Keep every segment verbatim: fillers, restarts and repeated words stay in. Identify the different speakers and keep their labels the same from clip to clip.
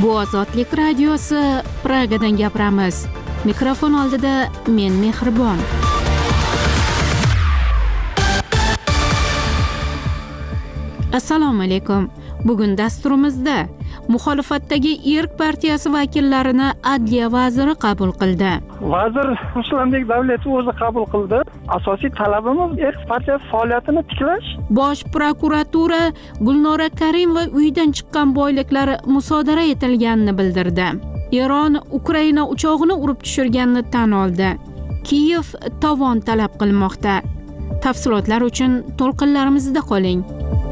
Speaker 1: Bu Ozodlik radiosi, Pragadan gapiramiz. Mikrofon oldida men Mehribon. Assalomu alaykum. Bugun dasturimizda muxolifatdagi Erk partiyasi vakillarini Adliya vaziri qabul qildi.
Speaker 2: Vazir Ruslanbek Davletov o'zi qabul qildi. Asosiy talabimiz Erk partiyasi faoliyatini tiklash.
Speaker 1: Bosh prokuratura Gulnora Karimova uyidan chiqqan boyliklari musodara etilganini bildirdi. Eron Ukraina uchog'ini urib tushirganini tan oldi. Kiyev tovon talab qilmoqda. Tafsilotlar uchun to'lqinlarimizda qoling.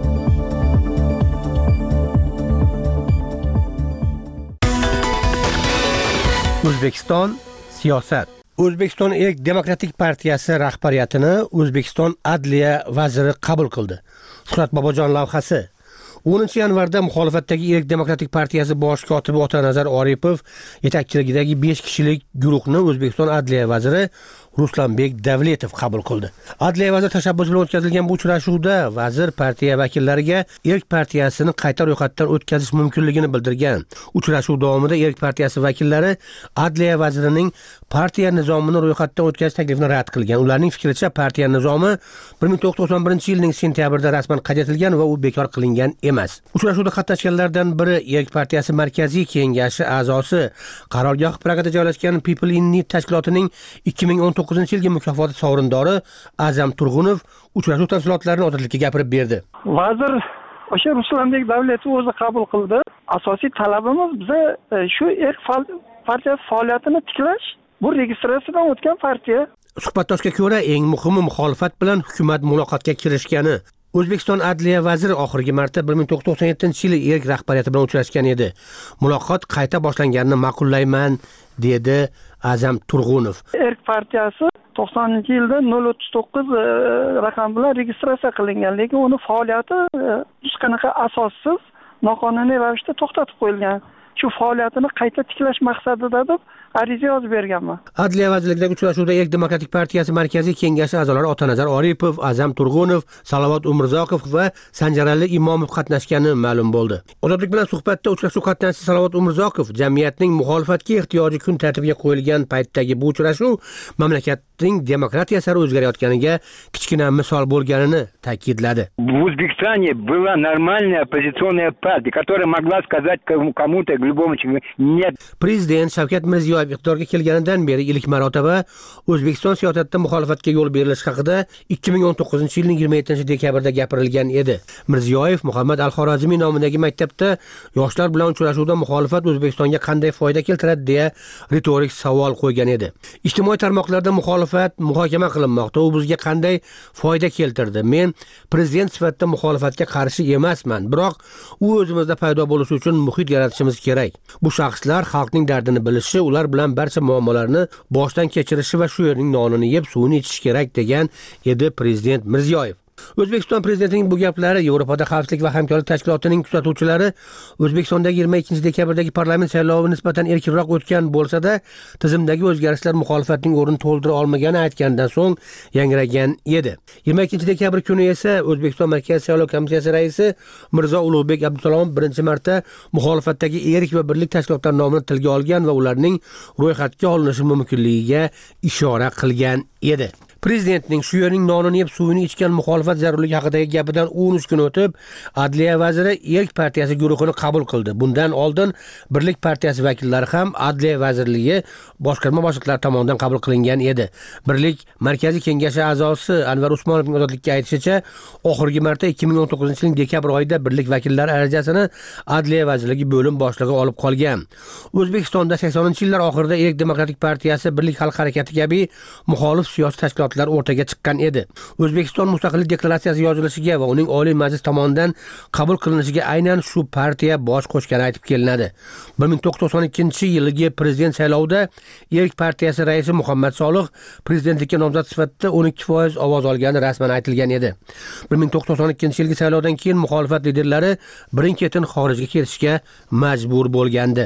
Speaker 3: O'zbekiston siyosat. O'zbekiston Erk demokratik partiyasi rahbariyatini O'zbekiston Adliya vaziri qabul qildi. Shuhrat Bobojon lavhasi. o'ninchi yanvarda muxolifatdagi Erk demokratik partiyasi bosh kotibi Otanazar Oripov yetakchiligidagi besh kishilik guruhni O'zbekiston Adliya vaziri Ruslanbek Davletov qabul qildi. Adliya vaziri tashabbusi bilan o'tkazilgan bu uchrashuvda vazir partiya vakillariga Erk partiyasini qayta ro'yxatdan o'tkazish mumkinligini bildirgan. Uchrashuv davomida Erk partiyasi vakillari Adliya vazirining partiya nizomini ro'yxatdan o'tkazish taklifini rad qilgan. Ularning fikricha, partiya nizomi bir ming to'qqiz yuz to'qson birinchi yilning sentyabrida rasman qayd etilgan va u bekor qilingan emas. Uchrashuvda qatnashganlardan biri Erk partiyasi markaziy kengashi a'zosi, qarorgoh Pragada joylashgan People in Need tashkilotining ikki ming o'n to'qqizinchi yilgi mukofoti sovrindori Azam Turg'unov uchrashuv tafsilotlarini Ozodlikka gapirib berdi.
Speaker 2: Vazir o'sha Ruslanbek Davletov o'zi qabul qildi. Asosiy talabimiz biza shu Erk partiyasi faoliyatini tiklash. Bu registratsiyadan o'tgan partiya.
Speaker 3: Suhbatdoshga ko'ra, eng muhimi muxolifat bilan hukumat muloqotga kirishgani. O'zbekiston Adliya vaziri oxirgi marta bir ming to'qqiz yuz to'qson yettinchi yili Erk rahbariyati bilan uchrashgan edi. Muloqot qayta boshlanganini ma'qullayman, dedi Azam Turg'unov.
Speaker 2: Erk partiyasi to'qsoninchi yilda nol o'ttiz to'qqiz raqam bilan registratsiya qilingan, lekin uni faoliyati hech qanaqa asossiz, noqonuniy ravishda to'xtatib qo'yilgan. Shu faoliyatini qayta tiklash maqsadida deb ariza yozib berganman.
Speaker 3: Adliya vazirligidagi uchrashuvda Erk demokratik partiyasi markaziy kengashi a'zolari Otanazar Oripov, Azam Turg'unov, Salovat Umurzoqov va Sanjarali Imomov qatnashgani ma'lum bo'ldi. Ozodlik bilan suhbatda uchrashuv qatnashchisi Salovat Umurzoqov jamiyatning muxolifatga ehtiyoji kun tartibiga qo'yilgan paytdagi bu uchrashuv mamlakatning demokratiya sari o'zgarayotganiga kichkina misol bo'lganini ta'kidladi.
Speaker 4: В Узбекистане была нормальная оппозиционная партия, которая могла сказать кому-то, любому человеку, нет.
Speaker 3: Prezident Shavkat Mirziyoyev iqtidorga kelganidan beri ilk marotaba O'zbekiston siyosatida muxolifatga yo'l berilishi haqida ikki ming o'n to'qqizinchi yilning yigirma yettinchi dekabrda gapirilgan edi. Mirziyoyev Muhammad Al-Xorazmiy nomidagi maktabda yoshlar bilan uchrashuvda muxolifat O'zbekistonga qanday foyda keltiradi deya ritorik savol qo'ygan edi. Ijtimoiy tarmoqlarda muxolifat muhokama qilinmoqda. U bizga qanday foyda keltirdi? Men prezident sifatida muxolifatga qarshi emasman, biroq u o'zimizda paydo bo'lishi uchun muhit yaratishimiz kerak. Bu shaxslar xalqning dardini bilishi, ular bilan barcha muammolarni boshdan kechirishi va shu yerning nonini yeb suvini ichish kerak, degan edi prezident Mirziyoyev. O'zbekiston prezidentining bu gaplari Yevropada xavfsizlik va hamkorlik tashkilotining kuzatuvchilari O'zbekistondagi yigirma ikkinchi dekabrdagi parlament saylovi nisbatan erkinroq o'tgan bo'lsa-da, tizimdagi o'zgarishlar muxolifatning o'rnini to'ldira olmagani aytgandan so'ng yangragan edi. yigirma ikkinchi dekabr kuni esa O'zbekiston Markaziy saylov komissiyasi raisi Mirzo Ulug'bek Abdusalomov birinchi marta muxolifatdagi Erk va Birlik tashkilotlari nomini tilga olgan va ularning ro'yxatga olinishi mumkinligiga ishora qilgan edi. Prezidentning shu yerning nonini yeb suvini ichgan muxolifat zarurligi haqidagi gapidan o'n uch kun o'tib, Adliya vaziri Erk partiyasi guruhini qabul qildi. Bundan oldin Birlik partiyasi vakillari ham Adliya vazirligi boshqarma boshliqlari tomonidan qabul qilingan edi. Birlik markaziy kengashi a'zosi Anvar Usmonovning Ozodlikka aytishicha, oxirgi marta ikki ming o'n to'qqizinchi yilning dekabr oyida Birlik vakillari arizasini Adliya vazirligi bo'lim boshlig'i olib qolgan. O'zbekistonda saksoninchi yillar oxirida Erk demokratik partiyasi, Birlik xalq harakati kabi muxolif siyosiy tashkilotlar o'rtaga chiqqan edi. O'zbekiston mustaqillik deklaratsiyasi yozilishiga va uning Oliy Majlis tomonidan qabul qilinishiga aynan shu partiya bosh qo'shgani aytib kelinadi. bir ming to'qqiz yuz to'qson ikkinchi yilgi prezident saylovida Erk partiyasi raisi Muhammad Solih prezidentlikka nomzod sifatida o'n ikki foiz ovoz olgani rasman aytilgan edi. bir ming to'qqiz yuz to'qson ikkinchi yilgi saylovdan keyin muxolifat liderlari birin-ketin xorijga ketishga majbur bo'lgandi.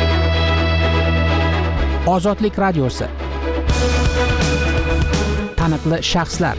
Speaker 5: Ozodlik radiosi. Taniqli shaxslar.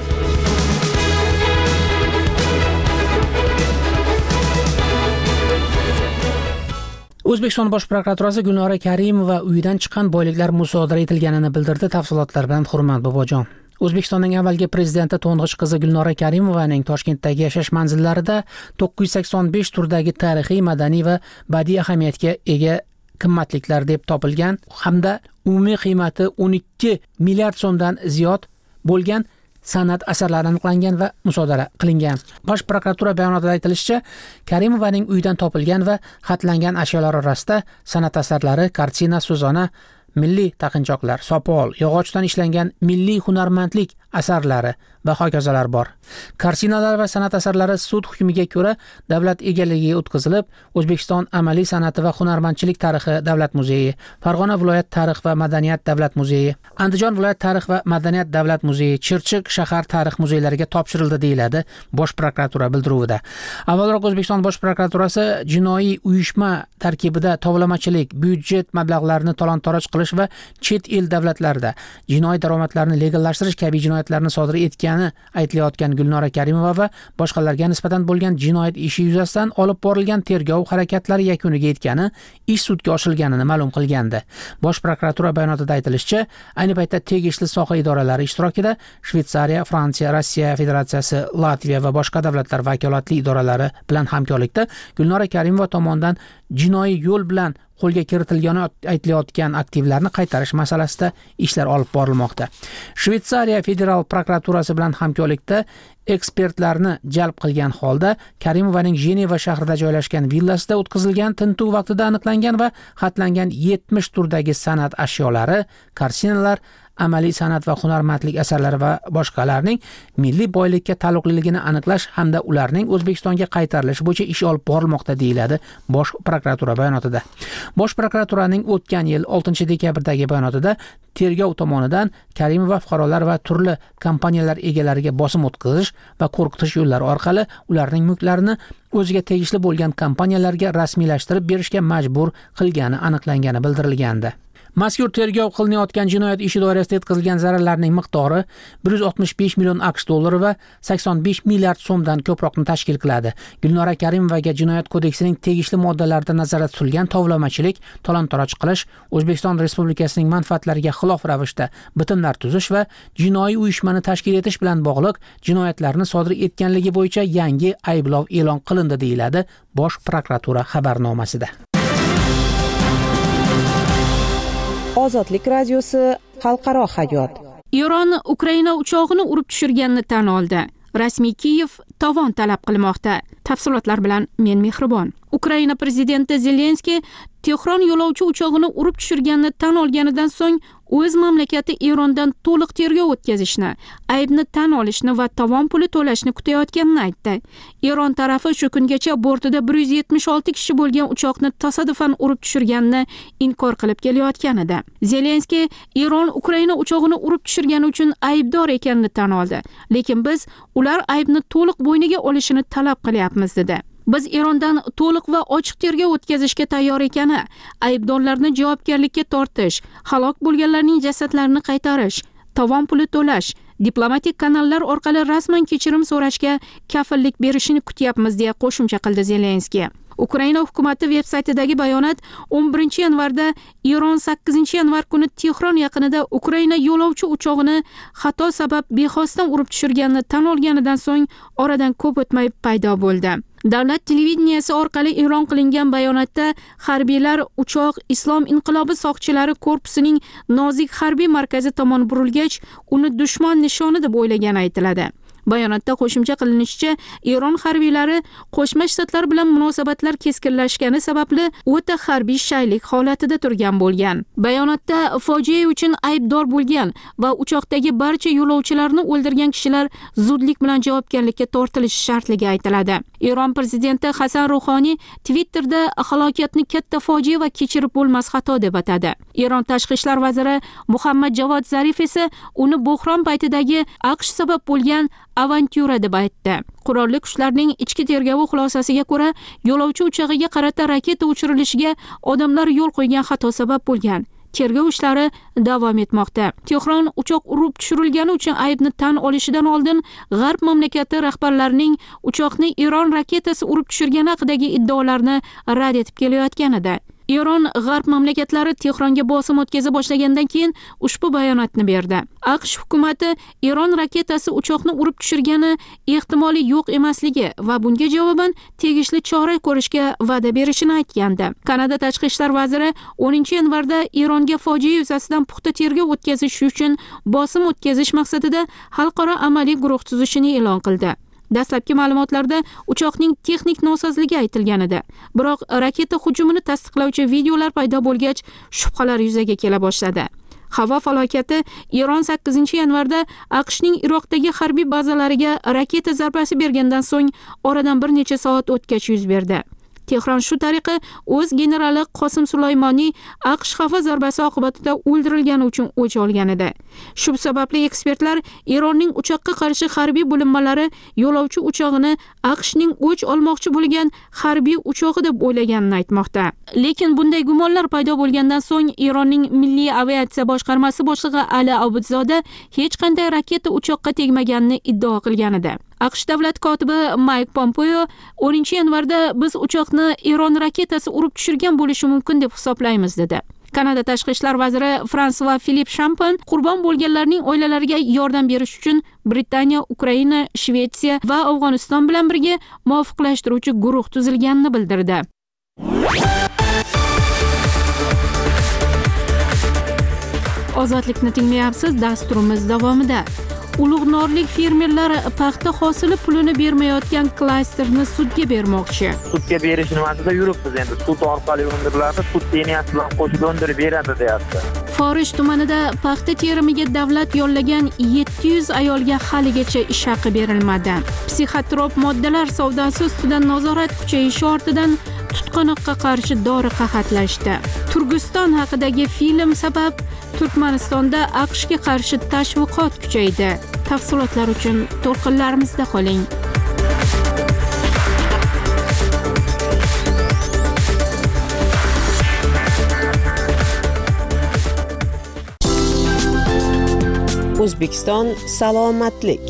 Speaker 5: O'zbekiston bosh prokuraturasi Gulnora Karimova uyidan chiqqan boyliklar musodara etilganini bildirdi. Tafsilotlar bilan Hurmat Bobojon. O'zbekistonning avvalgi prezidenti to'ng'ich qizi Gulnora Karimovaning Toshkentdagi yashash manzillarida to'qqiz yuz sakson besh turdagi tarixiy, madaniy va badiiy ahamiyatga ega qimmatliklar deb topilgan hamda umumiy qiymati o'n ikki milliard so'mdan ziyod bo'lgan san'at asarlari aniqlangan va musodara qilingan. Bosh prokuratura bayonotida aytilishicha, Karimovaning uyidan topilgan va xatlangan ashyolar orasida san'at asarlari, kartina, so'zona, milliy taqinchoqlar, sopol, yog'ochdan ishlangan milliy hunarmandlik asarlari va hokazolar bor. Kartinalar va san'at asarlari sud hukmiga ko'ra davlat egaligiga o'tkazilib, O'zbekiston amaliy san'ati va hunarmandchilik tarixi davlat muzeyi, Farg'ona viloyat tarix va madaniyat davlat muzeyi, Andijon viloyat tarix va madaniyat davlat muzeyi, Chirchiq shahar tarix muzeylariga topshirildi deyiladi Bosh prokuratura bildiruvida. Avvalroq O'zbekiston bosh prokuraturasi jinoiy uyushma tarkibida tovlamachilik, byudjet mablag'larini talon-toroj qilish va chet el davlatlarida jinoiy daromadlarni legallashtirish kabi jinoyatlarni sodir etgani aytilayotgan Gulnora Karimova va boshqalarga nisbatan bo'lgan jinoyat ishi yuzasidan olib borilgan tergov harakatlari yakuniga yetgani, ish sudga oshirilganini ma'lum qilgandi. Bosh prokuratura bayonotida aytilishicha, ayni paytda tegishli soha idoralari ishtirokida Shveysariya, Fransiya, Rossiya Federatsiyasi, Latviya va boshqa davlatlar vakolatli idoralari bilan hamkorlikda Gulnora Karimova tomonidan jinoiy yo'l bilan qo'lga kiritilgani aytilayotgan aktivlarni qaytarish masalasida ishlar olib borilmoqda. Shveysariya federal prokuraturasi bilan hamkorlikda ekspertlarni jalb qilgan holda Karimovaning Jeneva shahrida joylashgan villasida o'tkazilgan tintuv vaqtida aniqlangan va xatlangan yetmish turdagi san'at ashyolari, kartinalar, amaliy san'at va hunarmandlik asarlari va boshqalarning milliy boylikka taalluqliligini aniqlash hamda ularning O'zbekistonga qaytarilishi bo'yicha ish olib borilmoqda deyiladi Bosh prokuratura bayonotida. Bosh prokuraturaning o'tgan yil oltinchi dekabrdagi bayonotida tergov tomonidan Karimova fuqarolar va turli kompaniyalar egalariga bosim o'tkazish va qo'rqitish yo'llari orqali ularning mulklarini o'ziga tegishli bo'lgan kompaniyalarga rasmiylashtirib berishga majbur qilgani aniqlangani bildirilgandi. Mazkur tergov qilinayotgan jinoyat ishi doirasida yetkazilgan zararlarning miqdori bir yuz oltmish besh million aqsh dollari va sakson besh milliard so'mdan ko'proqni tashkil qiladi. Gulnora Karimovaga jinoyat kodeksining tegishli moddalarida nazarda tutilgan tovlamachilik, talon-toroj qilish, O'zbekiston Respublikasining manfaatlariga xilof ravishda bitimlar tuzish va jinoiy uyushmani tashkil etish bilan bog'liq jinoyatlarni sodir etganligi bo'yicha yangi ayblov e'lon qilindi deyiladi Bosh prokuratura xabarnomasida.
Speaker 6: Ozodlik radiosi xalqaro hayot.
Speaker 1: Eron Ukraina uchog'ini urib tushirganini tan oldi. Rasmiy Kiyev tovon talab qilmoqda. Tafsilotlar bilan men Mehribon. Ukraina prezidenti Zelenskiy Tehron yo'lovchi uchog'ini urib tushirganini tan olganidan so'ng o'z mamlakati Erondan to'liq tergov o'tkazishni, aybni tan olishni va tovon puli to'lashni kutayotganini aytdi. Eron tarafi shu kungacha bortida bir yuz yetmish olti kishi bo'lgan uchoqni tasodifan urib tushirganini inkor qilib kelayotgan edi. Zelenskiy Eron Ukraina uchog'ini urib tushirgani uchun aybdor ekanini tan oldi, lekin biz ular aybni to'liq bo'yniga olishini talab qilyapmiz dedi. Biz Erondan to'liq va ochiq tergov o'tkazishga tayyor ekani, aybdorlarni javobgarlikka tortish, halok bo'lganlarning jasadlarini qaytarish, tovon puli to'lash, diplomatik kanallar orqali rasman kechirim so'rashga kafillik berishini kutyapmiz deya qo'shimcha qildi Zelenskiy. Ukraina hukumati veb-saytidagi bayonot o'n birinchi yanvarda Eron sakkizinchi yanvar kuni Tehron yaqinida Ukraina yo'lovchi uchog'ini xato sabab bexosdan urib tushirganini tan olganidan so'ng oradan ko'p o'tmay paydo bo'ldi. Davlat televideniyasi orqali e'lon qilingan bayonotda harbiylar uchoq Islom inqilobi soqchilari korpusining nozik harbiy markazi tomon burilgach, uni dushman nishoni deb o'ylagani aytiladi. Bayonotda qo'shimcha qilinishicha, Eron harbiylari Qo'shma Shtatlar bilan munosabatlar keskinlashgani sababli o'ta harbiy shaylik holatida turgan bo'lgan. Bayonotda fojia uchun aybdor bo'lgan va uchoqdagi barcha yo'lovchilarni o'ldirgan kishilar zudlik bilan javobgarlikka tortilishi shartligi aytiladi. Eron prezidenti Hasan Ruhoniy Twitterda halokatni katta fojia va kechirib bo'lmas xato deb atadi. Eron tashqi ishlar vaziri Muhammad Javad Zarif esa uni bo'hron paytidagi AQSh sabab bo'lgan avantyura deb aytdi. Qurolli kuchlarning ichki tergovi xulosasiga ko'ra, yo'lovchi uchog'iga qarata raketa uchirilishiga odamlar yo'l qo'ygan xato sabab bo'lgan. Tergov ishlari davom etmoqda. Tehron uchoq urib tushirilgani uchun aybni tan olishidan oldin G'arb mamlakati rahbarlarining uchoqni Eron raketasi urib tushirgani haqidagi iddaolarni rad etib kelayotgan edi. Eron g'arb mamlakatlari Tehronga bosim o'tkaza boshlagandan keyin ushbu bayonotni berdi. AQSh hukumati Eron raketasi uchoqni urib tushirgani ehtimoli yo'q emasligi va bunga javoban tegishli chora ko'rishga va'da berishini aytgandi. Kanada tashqi ishlar vaziri o'ninchi yanvarda Eronga fojia yuzasidan puxta tergov o'tkazish uchun bosim o'tkazish maqsadida xalqaro amaliy guruh tuzishini e'lon qildi. Dastlabki ma'lumotlarda uchoqning texnik nosozligi aytilgan edi. Biroq raketa hujumini tasdiqlovchi videolar paydo bo'lgach, shubhalar yuzaga kela boshladi. Havo falokati Eron sakkizinchi yanvarda AQShning Iroqdagi harbiy bazalariga raketa zarbasi bergandan so'ng oradan bir necha soat o'tgach yuz berdi. Tehron shu tariqa o'z generali Qosim Sulaymoniy AQSh havo zarbasi oqibatida o'ldirilgani uchun o'ch olgan edi. Shu sababli ekspertlar Eronning uchoqqa qarshi harbiy bo'linmalari yo'lovchi uchog'ini AQShning o'ch olmoqchi bo'lgan harbiy uchog'i deb o'ylaganini aytmoqda. Lekin bunday gumonlar paydo bo'lgandan so'ng Eronning Milliy aviatsiya boshqarmasi boshlig'i Ali Abudzoda hech qanday raketa uchoqqa tegmaganini iddao qilgan edi. AQSh davlat kotibi Mike Pompeo o'ninchi yanvarda biz uchoqni Eron raketasi urib tushirgan bo'lishi mumkin deb hisoblaymiz dedi. Kanada tashqi ishlar vaziri Fransua Philippe Champagne qurbon bo'lganlarning oilalariga yordam berish uchun Britaniya, Ukraina, Shvetsiya va Afg'oniston bilan birga muvofiqlashtiruvchi guruh tuzilganini bildirdi. Ozodlikni tinglayapsiz, dasturimiz davomida. Ulug'norlik fermerlar paxta hosili pulini bermayotgan klasterni sudga bermoqchi.
Speaker 7: Sudga berish nimasida yuribmiz endi. Sud orqali undiriladi, sud peniyasi bilan qo'shib undirib beradi deyapti.
Speaker 1: Forish tumanida paxta terimiga davlat yollagan yetti yuz ayolga haligacha ish haqi berilmadi. Psixotrop moddalar savdosi ustidan nazorat kuchayishi ortidan tutqanoqqa qarshi dori qahatlashdi. Turkiston haqidagi film sabab Turkmanistonda AQShga qarshi tashviqot kuchaydi. Tafsilotlar uchun to'lqinlarimizda qoling.
Speaker 6: O'zbekiston salomatlik.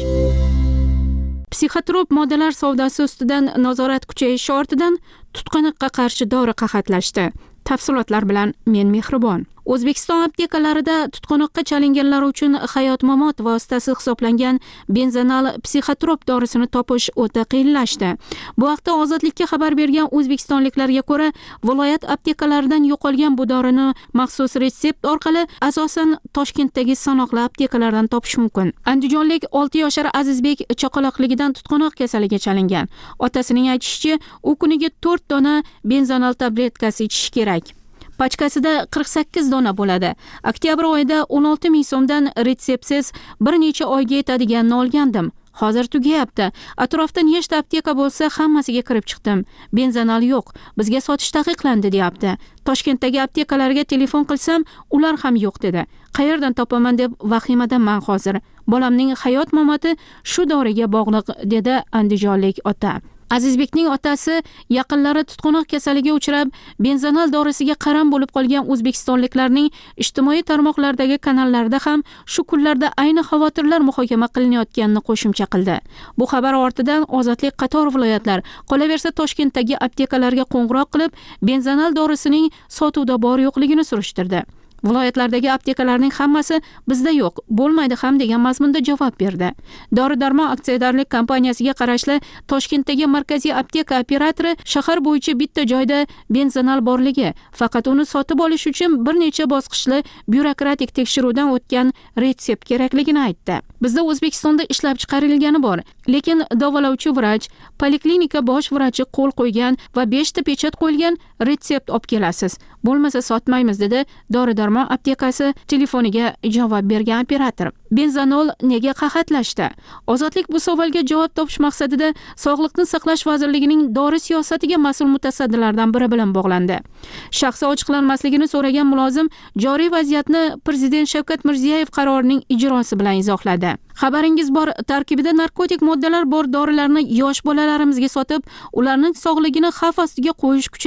Speaker 1: Psixotrop moddalar savdosi ustidan nazorat kuchayishi ortidan tutqanoqqa qarshi dori qahatlashdi. Tafsilotlar bilan men Mehribon. O'zbekiston aptekalarida tutqanoqqa chalinganlar uchun hayot-mamot vositasi hisoblangan benzanal psixotrop dorisini topish o'ta qiyinlashdi. Bu haqda Ozodlikka xabar bergan o'zbekistonliklarga ko'ra, viloyat aptekalaridan yo'qolgan bu dorini maxsus retsept orqali asosan Toshkentdagi sanoqli aptekalardan topish mumkin. Andijonlik olti yoshar Azizbek chaqaloqligidan tutqanoq kasaliga chalingan. Otasining aytishicha, u kuniga to'rt dona benzanal tabletkasi ichish kerak. Pachkasida qirq sakkiz dona bo'ladi. Oktyabr oyida o'n olti ming so'mdan retseptsiz bir necha oyga yetadiganini olgandim. Hozir tugayapti. Atrofda nechta apteka bo'lsa, hammasiga kirib chiqdim. Benzanal yo'q. Bizga sotish taqiqlandi, deyapti. Toshkentdagi aptekalarga telefon qilsam, ular ham yo'q dedi. Qayerdan topaman deb vahimadanman hozir. Bolamning hayot mamoti shu doriga bog'liq, dedi andijonlik ota. Azizbekning otasi yaqinlari tutqanoq kasaliga uchrab, benzanal dorisiga qaram bo'lib qolgan o'zbekistonliklarning ijtimoiy tarmoqlardagi kanallarda ham shu kunlarda ayni xavotirlar muhokama qilinayotganini qo'shimcha qildi. Bu xabar ortidan Ozodlik qator viloyatlar, qolaversa Toshkentdagi aptekalarga qo'ng'iroq qilib, benzanal dorisining sotuvda bor yo'qligini surishtirdi. Viloyatlardagi aptekalarning hammasi bizda yo'q, bo'lmaydi ham degan mazmunda javob berdi. Dori-darmon aksiyadorlik kompaniyasiga qarashli Toshkentdagi markaziy apteka operatori shahar bo'yicha bitta joyda benzanal borligi, faqat uni sotib olish uchun bir necha bosqichli byurokratik tekshiruvdan o'tgan retsept kerakligini aytdi. Bizda O'zbekistonda ishlab chiqarilgani bor, lekin davolovchi vrach, poliklinika bosh vrachi qo'l qo'ygan va besh ta pechat qo'yilgan retsept olib kelasiz. Bo'lmasa sotmaymiz, dedi Dori-darmon aptekasi telefoniga javob bergan operator. Benzanol nega qahatlashdi? Ozodlik bu savolga javob topish maqsadida Sog'liqni saqlash vazirligining dori siyosatiga mas'ul mutasaddilardan biri bilan bog'landi. Shaxsi ochiqlanmasligini so'ragan mulozim joriy vaziyatni Prezident Shavkat Mirziyoyev qarorining ijrosi bilan izohladi. Xabaringiz bor, tarkibida narkotik moddalar bor dorilarni yosh bolalarimizga sotib, ularning sog'ligini xavf ostiga qo'yish kuchayib ketdi.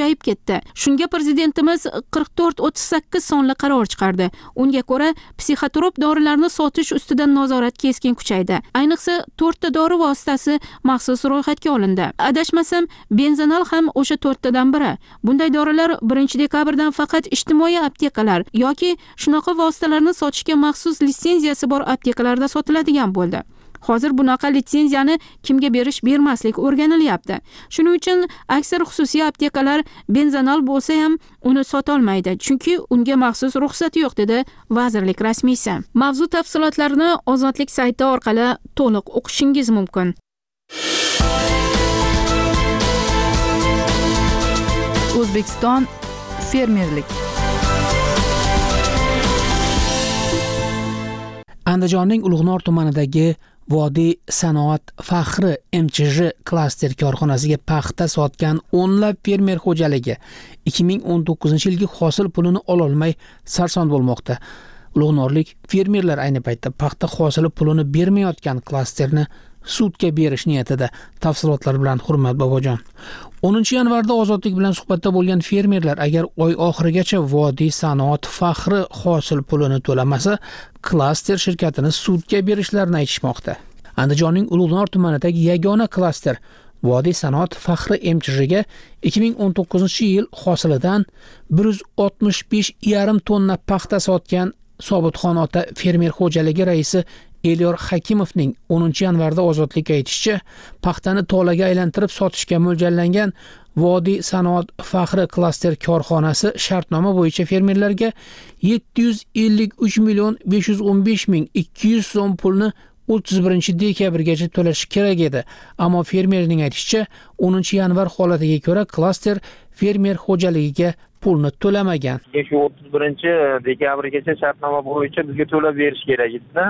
Speaker 1: ketdi. Shunga prezidentimiz qirq to'rt o'ttiz sakkiz sonli qaror chiqardi. Unga ko'ra, psixotrop dorilarni sotish ustidan nazorat keskin kuchaydi. Ayniqsa, to'rtta dori vositasi maxsus ro'yxatga olindi. Adashmasam, benzanal ham o'sha to'rttadan biri. Bunday dorilar birinchi dekabrdan faqat ijtimoiy aptekalar yoki shunaqa vositalarni sotishga maxsus litsenziyasi bor aptekalarda sotiladigan bo'ldi. Hozir bunaqa litsenziyani kimga berish bermaslik o'rganilyapti. Shuning uchun aksar xususiy aptekalar benzanal bo'lsa ham uni sota olmaydi, chunki unga maxsus ruxsati yo'q, dedi vazirlik rasmiysi. Mavzu tafsilotlarini Ozodlik sayti orqali to'liq o'qishingiz mumkin.
Speaker 8: O'zbekiston fermerlik.
Speaker 5: Andijonning Ulug'nor tumanidagi Vodiy sanoat faxri M Ch J klaster korxonasiga paxta sotgan o'nlab fermer xo'jaligi ikki ming o'n to'qqizinchi yilgi hosil pulini ola olmay sarson bo'lmoqda. Ulug'norlik fermerlar ayni paytda paxta hosili pulini bermayotgan klasterni sudga berish niyatida. Tafsilotlar bilan Hurmat Bobojon. o'ninchi yanvarda Ozodlik bilan suhbatda bo'lgan fermerlar agar oy oxirigacha Vodiy sanoat faxri hosil pulini to'lamasa, klaster shirkatini sudga berishlarini aytishmoqda. Andijonning Ulug'nor tumanidagi yagona klaster Vodiy sanoat faxri M Ch J ga ikki ming o'n to'qqizinchi yil hosilidan bir yuz oltmish besh yarim tonna paxta sotgan Sobitxon ota fermer xo'jaligi raisi Elyor Hakimovning o'ninchi yanvarda Ozodlikka aytishicha, paxtani tolaga aylantirib sotishga mo'ljallangan Vodiy sanoat faxri klaster korxonasi shartnoma bo'yicha fermerlarga yetti yuz ellik uch million besh yuz o'n besh ming ikki yuz so'm pulni o'ttiz birinchi dekabrgacha to'lashi kerak edi. Ammo fermerning aytishicha, o'ninchi yanvar holatiga ko'ra klaster fermer xo'jaligiga pulni to'lamagan.
Speaker 7: Shu o'ttiz birinchi dekabrgacha shartnoma bo'yicha bizga to'lab berish kerak edi-da.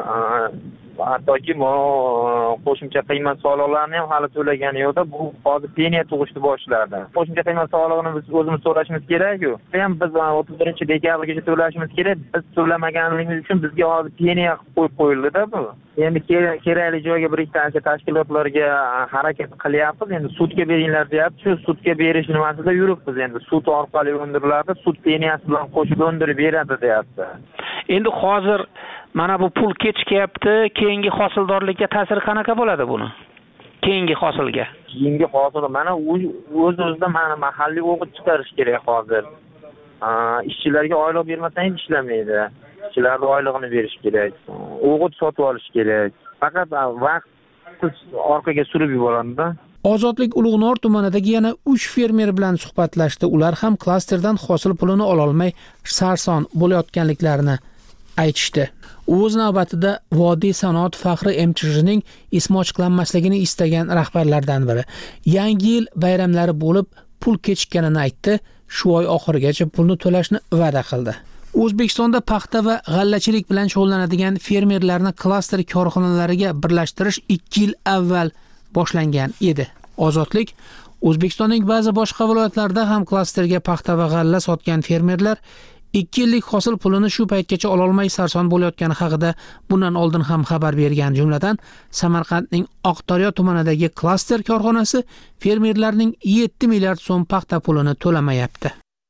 Speaker 7: Hattoki bu qo'shimcha qiymat soliqlarini ham hali to'lagani yo'qda, bu hozir peniya tug'ishni boshladi. Qo'shimcha qiymat soliqini biz o'zimiz to'lashimiz kerak-ku. Ham biz o'ttiz birinchi dekabrgacha to'lashimiz kerak. Biz to'lamaganligimiz uchun bizga hozir peniya qo'yib qo'yildi-da bu. Endi kerakli joyga bir ikkita tashkilotlarga harakat qilyapmiz. Endi sudga beringlar deyapti. Shu sudga berish nimasida yuribmiz. Endi sud orqali undiriladi, sud peniyasi bilan qo'shib undirib beradi deyapti.
Speaker 5: Endi hozir mana bu pul kechikyapti, keyingi hosildorlikka ta'siri qanaqa bo'ladi buni? Keyingi hosilga.
Speaker 7: Keyingi hosil mana o'z-o'zidan mana mahalliy o'g'it chiqarish kerak hozir. Ishchilarga oylik bermasang ishlamaydi. Ishchilarga oyligini berish kerak. O'g'it sotib olish kerak. Faqat vaqt orqaga surib yuboradi-da.
Speaker 5: Ozodlik Ulug'nor tumanidagi yana uch fermer bilan suhbatlashdi. Ular ham klasterdan hosil pulini ola olmay sarson bo'layotganliklarini aytishdi. O'z navbatida Vodiy sanoat faxri M Ch J ning ismi ochiqlanmasligini istagan rahbarlardan biri. Yangi yil bayramlari bo'lib pul kechikkanini aytdi. Shu oy oxirigacha pulni to'lashni va'da qildi. O'zbekistonda paxta va g'allachilik bilan shug'ullanadigan fermerlarni klaster korxonalariga birlashtirish ikki yil avval boshlangan edi. Ozodlik O'zbekistonning ba'zi boshqa viloyatlarida ham klasterga paxta va g'alla sotgan fermerlar ikki yillik hosil pulini shu paytgacha ola olmay sarson bo'layotgani haqida bundan oldin ham xabar bergan. Jumladan, Samarqandning Oqdaryo tumanidagi klaster korxonasi fermerlarning yetti milliard so'm paxta pulini to'lamayapti.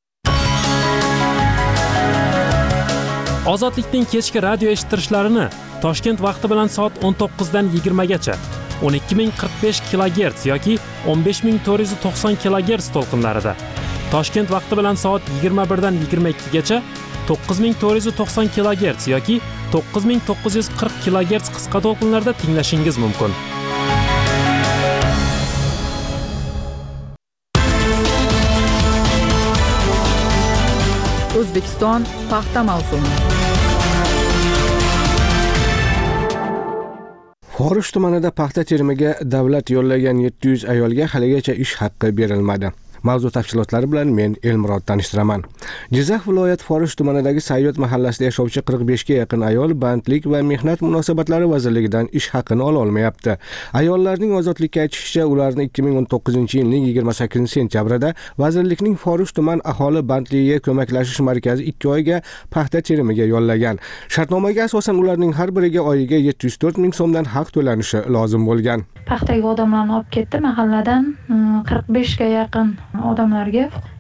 Speaker 9: Ozodlikning kechki radio eshittirishlarini Toshkent vaqti bilan soat o'n to'qqizdan yigirma gacha o'n ikki ming qirq besh kilogerts yoki o'n besh ming to'rt yuz to'qson kilogerts to'lqinlarida, Toshkent vaqti bilan soat yigirma birdan yigirma ikki gacha to'qqiz ming to'rt yuz to'qson kilogerts yoki to'qqiz ming to'qqiz yuz qirq kilogerts qisqa to'lqinlarda tinglashingiz mumkin.
Speaker 8: O'zbekiston paxta mavsumi.
Speaker 10: Forish tumanida paxta terimiga davlat yo'llagan yetti yuz ayolga haligacha ish haqqi berilmadi. Mavzu tafsilotlari bilan men Elmurod tanishtiraman. Jizzax viloyat Forish tumanidagi Sayyod mahallasida yashovchi qirq beshga yaqin ayol Bandlik va mehnat munosabatlari vazirligidan ish haqqini ola olmayapti. Ayollarning Ozodlikka aytishicha, ularni ikki ming o'n to'qqizinchi yilning yigirma sakkizinchi sentyabrida vazirlikning Forish tuman aholi bandligiga ko'maklashish markazi ikki oyga paxta terimiga yo'llagan. Shartnomaga asosan ularning har biriga oyiga yetti yuz to'rt ming so'mdan haq to'lanishi lozim bo'lgan.
Speaker 11: Paxtaga odamlarni olib ketdi mahalladan qirq beshga yaqin odamlarga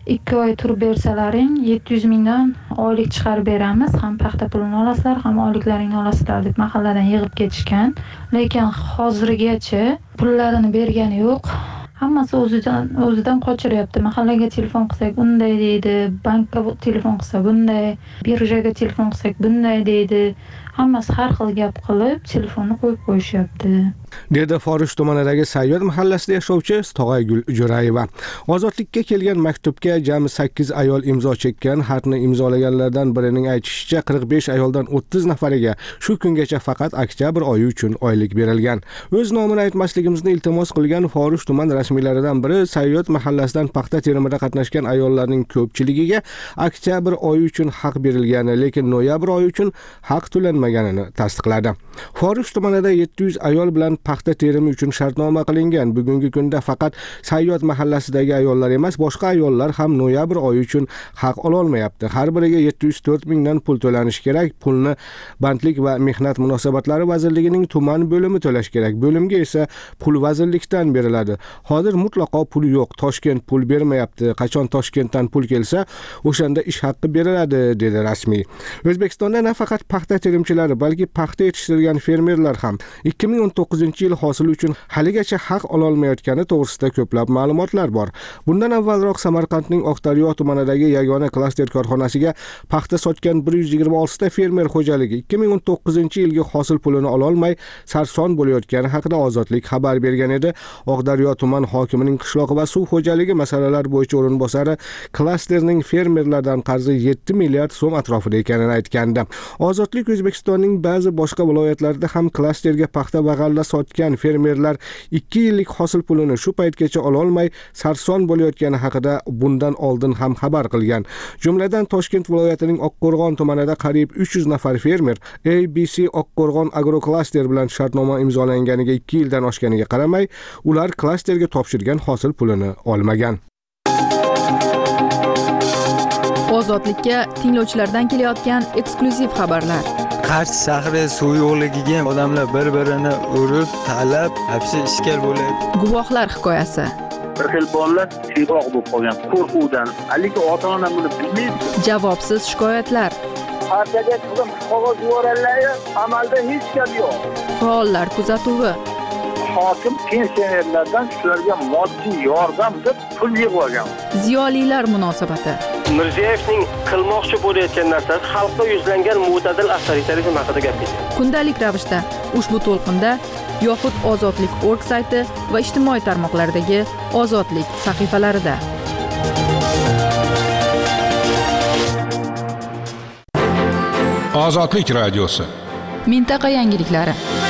Speaker 11: ikki oy turib bersalaring yetti yuz mingdan oylik chiqarib beramiz, ham paxta pulini olasizlar, ham oyliklaringni olasizlar deb mahalladan yig'ib ketishgan. Lekin hozirgacha pullarini bergani yo'q. Hammasi o'zidan o'zidan qochiryapti. Mahallaga telefon qilsak bunday deydi, bankka telefon qilsa bunday, birjaga telefon qilsak bunday deydi. Hammasi har xil gap qilib, telefonni qo'yib qo'yishyapti.
Speaker 10: dedi Forish tumanidagi Sayyod mahallasida yashovchi Tog'aygul Jo'rayeva. Ozodlikka kelgan maktubga jami sakkiz ayol imzo chekkan. Xatni imzolaganlardan birining aytishicha qirq besh ayoldan o'ttiz nafariga shu kungacha faqat oktyabr oyi uchun oylik berilgan. O'z nomini aytmasligimizni iltimos qilgan Forish tuman rasmiylaridan biri Sayyod mahallasidan paxta terimida qatnashgan ayollarning ko'pchiligiga oktyabr oyi uchun haq berilgani, lekin noyabr oyi uchun haq to'lanmaganini tasdiqladi. Forish tumanida yetti yuz ayol bilan paxta terimi uchun shartnoma qilingan. Bugungi kunda faqat Sayyod mahallasidagi ayollar emas, boshqa ayollar ham noyabr oyi uchun haq ola olmayapti. Har biriga yetti yuz to'rt mingdan pul to'lanishi kerak. Pulni Bandlik va Mehnat munosabatlari vazirligining tuman bo'limi to'lash kerak. Bo'limga esa pul vazirlikdan beriladi. Hozir mutlaqo pul yo'q. Toshkent pul bermayapti. Qachon Toshkentdan pul kelsa, o'shanda ish haqqi beriladi, dedi rasmiy. O'zbekistonda nafaqat paxta terimchilari, balki paxta yetishtirgan fermerlar ham ikki ming o'n to'qqizinchi yil hosili uchun haligacha haq ola olmayotgani to'g'risida ko'plab ma'lumotlar bor. Bundan avvalroq Samarqandning Oqdaryo tumanidagi yagona klaster korxonasiga paxta sotgan bir yuz yigirma olti ta fermer xo'jaligi ikki ming o'n to'qqizinchi yilgi hosil pulini ola olmay sarson bo'layotgani haqida Ozodlik xabar bergan edi. Oqdaryo tuman hokimining qishloq va suv xo'jaligi masalalari bo'yicha o'rinbosari klasterning fermerlardan qarzi yetti milliard so'm atrofida ekanini aytgandi. Ozodlik O'zbekistonning ba'zi boshqa viloyatlarida ham klasterga paxta va g'alla sotgan fermerlar ikki yillik hosil pulini shu paytgacha ola olmay sarson bo'layotgani haqida bundan oldin ham xabar qilgan. Jumladan Toshkent viloyatining Oqqo'rg'on tumanida qariyb uch yuz nafar fermer A B C Oqqo'rg'on agroklaster bilan shartnoma imzolanganiga ikki yildan oshganiga qaramay, ular klasterga topshirgan hosil pulini olmagan.
Speaker 8: Ozodlikka tinglovchilardan kelayotgan eksklyuziv xabarlar.
Speaker 12: Qarshi shahri suv yo'qligiga odamlar bir-birini urib, talab, hapsi ishkal bo'lyapti.
Speaker 8: Guvohlar hikoyasi.
Speaker 13: Bir xil bolalar siyg'oq bo'lib qolgan qo'rquvdan. Lekin ota-ona buni bilmaydi.
Speaker 8: Javobsiz shikoyatlar.
Speaker 13: Partiyaga qilib qog'oz yuborganlar, amalda hech gap yo'q.
Speaker 8: Faollar kuzatuvi.
Speaker 13: Hokim pensionerlardan shularga moddiy yordam deb pul yig'ib olgan.
Speaker 8: Ziyolilar munosabati.
Speaker 14: Mirziyoyevning qilmoqchi bo'layotgan narsasi xalqqa yuzlangan mo'tadil avtoritarizm haqida gap ketdi.
Speaker 8: Kundalik ravishda ushbu to'lqinda yoxud Ozodlik nokta org sayti va ijtimoiy tarmoqlardagi Ozodlik sahifalarida.
Speaker 15: Ozodlik radiosi.
Speaker 8: Mintaqa yangiliklari.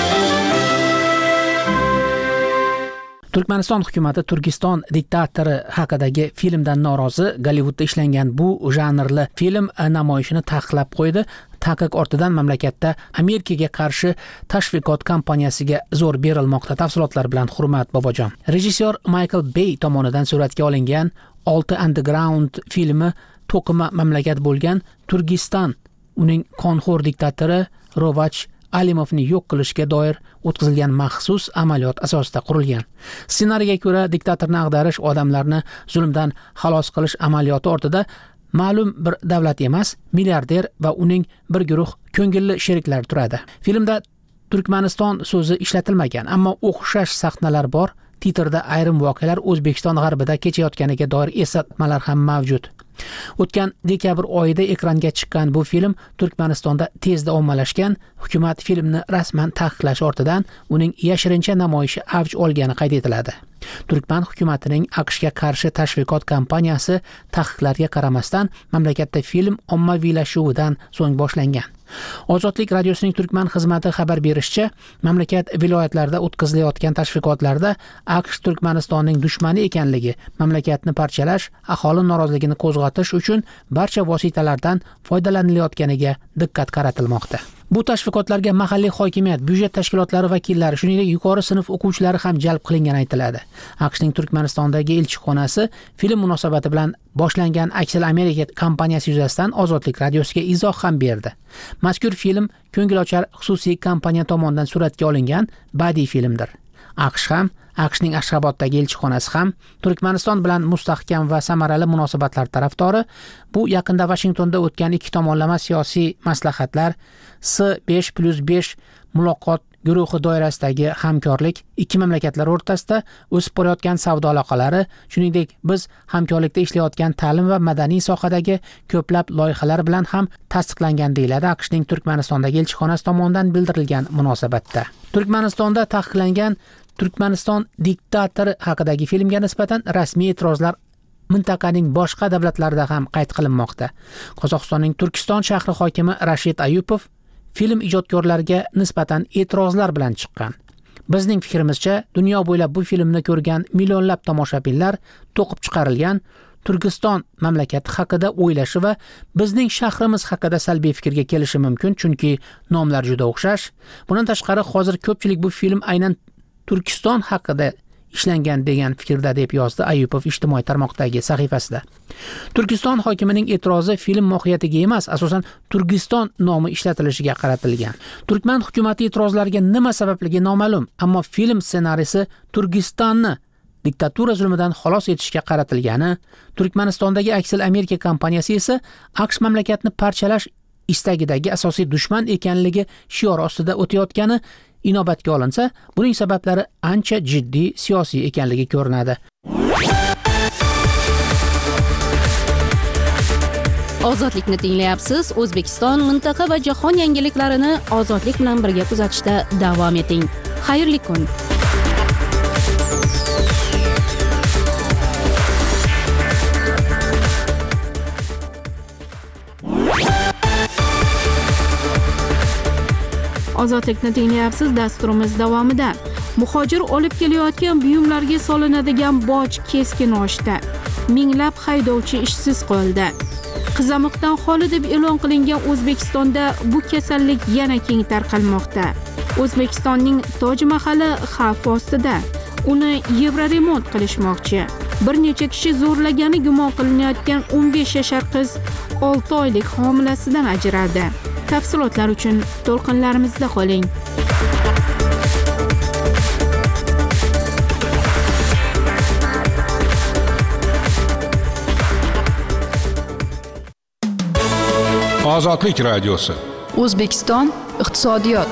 Speaker 5: Turkmaniston hukumati Turkiston diktatori haqidagi filmdan norozi. Gollivudda ishlangan bu janrli film namoyishini taqiqlab qo'ydi. Taqiq ortidan mamlakatda Amerikaga qarshi tashviqot kampaniyasiga zo'r berilmoqda. Tafsilotlar bilan Hurmat Bobojon. Rejissyor Michael Bay tomonidan suratga olingan olti Underground filmi to'qima mamlakat bo'lgan Turkiston, uning qonxo'r diktatori Rovach Alimovni yo'q qilishga doir o'tkazilgan maxsus amaliyot asosida qurilgan. Ssenariyga ko'ra, diktatorni ag'darish, odamlarni zulmdan xalos qilish amaliyoti ortida ma'lum bir davlat emas, milliarder va uning bir guruh ko'ngilli sheriklari turadi. Filmda Turkmaniston so'zi ishlatilmagan, ammo o'xshash sahnalar bor. Titrda ayrim voqealar O'zbekiston g'arbida kechayotganiga doir eslatmalar ham mavjud. O'tgan dekabr oyida ekranga chiqqan bu film Turkmanistonda tezda ommalashgan. Hukumat filmni rasman taqiqlash ortidan uning yashirincha namoyishi avj olgani qayd etiladi. Turkman hukumatining AQShga qarshi tashviqot kampaniyasi taqiqlarga qaramasdan mamlakatda film ommaviylashuvidan so'ng boshlangan. Ozodlik radiosining Turkman xizmati xabar berishicha, mamlakat viloyatlarida o'tkazilayotgan tashviqotlarda AQSh Turkmanistonning dushmani ekanligi, mamlakatni parchalash, aholi noroziligini qo'zg'atish uchun barcha vositalardan foydalanilayotganiga diqqat qaratilmoqda. Bu tashviqotlarga mahalliy hokimiyat, byudjet tashkilotlari vakillari, shuningdek yuqori sinf o'quvchilari ham jalb qilingani aytiladi. AQShning Turkmanistondagi elchixonasi film munosabati bilan boshlangan Aksel Amerika kampaniyasi yuzasidan Ozodlik radiosiga izoh ham berdi. Mazkur film ko'ngilochar xususiy kompaniya tomonidan suratga olingan badiiy filmdir. AQSh ham AQShning Ashxaboddagi elchixonasi ham Turkmaniston bilan mustahkam va samarali munosabatlar tarafdori. Bu yaqinda Washingtonda o'tgan ikki tomonlama siyosiy maslahatlar S besh plus besh muloqot guruhi doirasidagi hamkorlik ikki mamlakatlar o'rtasida o'sib borayotgan savdo aloqalari, shuningdek biz hamkorlikda ishlayotgan ta'lim va madaniy sohadagi ko'plab loyihalar bilan ham tasdiqlangan deyiladi AQShning Turkmanistondagi elchixonasi tomonidan bildirilgan munosabatda. Turkmanistonda taqiqlangan Turkmaniston diktatori haqidagi filmga nisbatan rasmiy e'tirozlar mintaqaning boshqa davlatlarida ham qayd qilinmoqda. Qozog'istonning Turkiston shahri hokimi Rashid Ayupov film ijodkorlariga nisbatan e'tirozlar bilan chiqqan. Bizning fikrimizcha, dunyo bo'ylab bu filmni ko'rgan millionlab tomoshabinlar to'qib chiqarilgan Turkiston mamlakati haqida o'ylashi va bizning shahrimiz haqida salbiy fikrga kelishi mumkin, chunki nomlar juda o'xshash. Bundan tashqari, hozir ko'pchilik bu film aynan Turkiston haqida ishlangan degan fikrda, deb yozdi Ayupov ijtimoiy tarmoqdagi sahifasida. Turkiston hokimining e'tirozi film mohiyatiga emas, asosan Turkiston nomi ishlatilishiga qaratilgan. Turkman hukumati e'tirozlariga nima sababligi noma'lum, ammo film ssenariysi Turkistonni diktatura zulmidan xalos etishga qaratilgani, Turkmanistondagi Axel Amerika kompaniyasi esa AQSh mamlakatni parchalash istagidagi asosiy dushman ekanligi shiori ostida o'tayotgani inobatga olinsa, buning sabablari ancha jiddiy siyosiy ekanligi ko'rinadi.
Speaker 1: Ozodlikni tinglayapsiz. O'zbekiston, mintaqa va jahon yangiliklarini ozodlik bilan birga kuzatishda davom eting. Xayrli kun. Ozodlikni tinglayapsiz. Dasturimiz davomida muhojir olib kelayotgan buyumlarga solinadigan boj keskin oshdi. Minglab haydovchi ishsiz qoldi. Qizamiqdan xoli deb e'lon qilingan O'zbekistonda bu kasallik yana keng tarqalmoqda. O'zbekistonning Toj mahali xavf ostida. Uni yevroremont qilishmoqchi. Bir necha kishi zo'rlagani gumon qilinayotgan o'n besh yashar qiz olti oylik homilasidan ajraldi. Tafsilotlar uchun to'lqinlarimizda qoling.
Speaker 15: Ozodlik radiosi.
Speaker 8: O'zbekiston iqtisodiyot.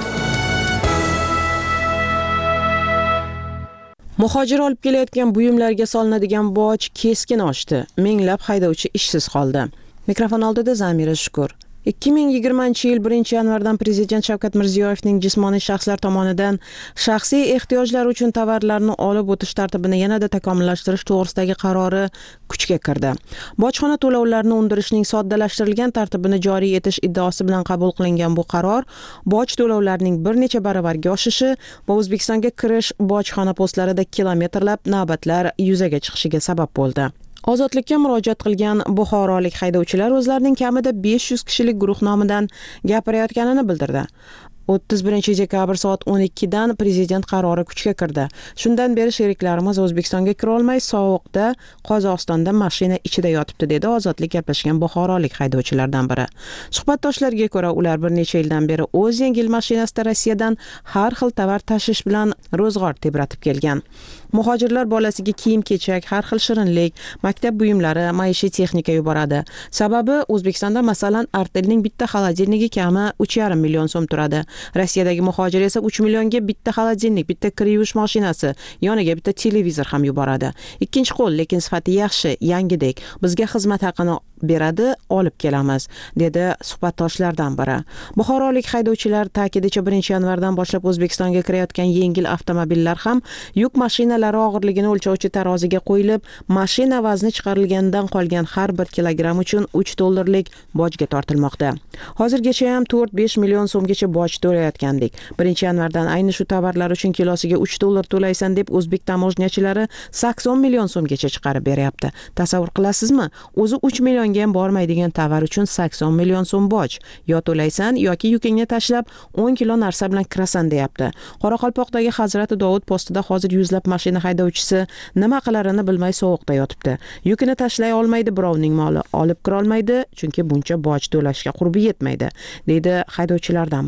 Speaker 6: Muhojir olib kelayotgan buyumlarga solinadigan boj keskin oshdi. Minglab haydovchi ishsiz qoldi. Mikrofon oldida Zamira Shukur. ikki ming yigirmanchi yil birinchi yanvardan Prezident Shavkat Mirziyoyevning jismoniy shaxslar tomonidan shaxsiy ehtiyojlar uchun tovarlarni olib o'tish tartibini yanada takomillashtirish to'g'risidagi qarori kuchga kirdi. Bojxona to'lovlarini undirishning soddalashtirilgan tartibini joriy etish iddaosi bilan qabul qilingan bu qaror boj to'lovlarining bir necha baravarga oshishi va O'zbekistonga kirish bojxona postlarida kilometrlab navbatlar yuzaga chiqishiga sabab bo'ldi. Ozodlikka murojaat qilgan buxorolik haydovchilar o'zlarining kamida besh yuz kishilik guruh nomidan gapirayotganini bildirdi. o'ttiz birinchi dekabr soat o'n ikkidan Prezident qarori kuchga kirdi. Shundan beri sheriklarimiz O'zbekistonga kira olmay sovuqda Qozog'istonda mashina ichida yotibdi, dedi ozodlik gaplashgan buxorolik haydovchilardan biri. Suhbatdoshlarga ko'ra, ular bir necha yildan beri o'z yengil mashinasida Rossiyadan har xil tovar tashish bilan ro'zg'or tebratib kelgan. Muhojirlar bolasiga kiyim-kechak, har xil shirinlik, maktab buyumlari, maishiy texnika yuboradi. Sababi O'zbekistonda masalan Artelning bitta xolodilnigi kami uch yarim million so'm turadi. Rossiyadagi muhojir esa uch millionga bitta xolodilnik, bitta kir yuvish mashinasi, yoniga bitta televizor ham yuboradi. Ikkinchi qo'l, lekin sifati yaxshi, yangidek. Bizga xizmat haqini beradi, olib kelamiz, dedi suhbatdoshlardan biri. Buxorolik haydovchilar ta'kidicha birinchi yanvardan boshlab O'zbekistonga kirayotgan yengil avtomobillar ham yuk mashinalari og'irligini o'lchovchi taroziga qo'yilib, mashina vazni chiqarilgandan qolgan har bir kilogramm uchun uch dollarlik bojga tortilmoqda. Hozirgacha ham to'rt besh million so'mgacha boj to'layotgandik. birinchi yanvardan ayni shu tovarlar uchun kilosiga uch dollar to'laysan deb o'zbek tamojnachilari sakson million so'mgacha chiqarib beryapti. Tasavvur qilasizmi? O'zi uch million ham bormaydigan tovar uchun sakson million so'm boj. Yo to'laysan yoki yukingni tashlab o'n kilo narsa bilan kirasan, deyapti. Qoraqalpoqdagi Hazrati Dovud postida hozir yuzlab mashina haydovchisi nima qilarini bilmay sovuqda yotibdi. Yukini tashlay olmaydi, birovning moli olib kira olmaydi, chunki buncha boj to'lashga qurbi yetmaydi, deydi haydovchilardan biri.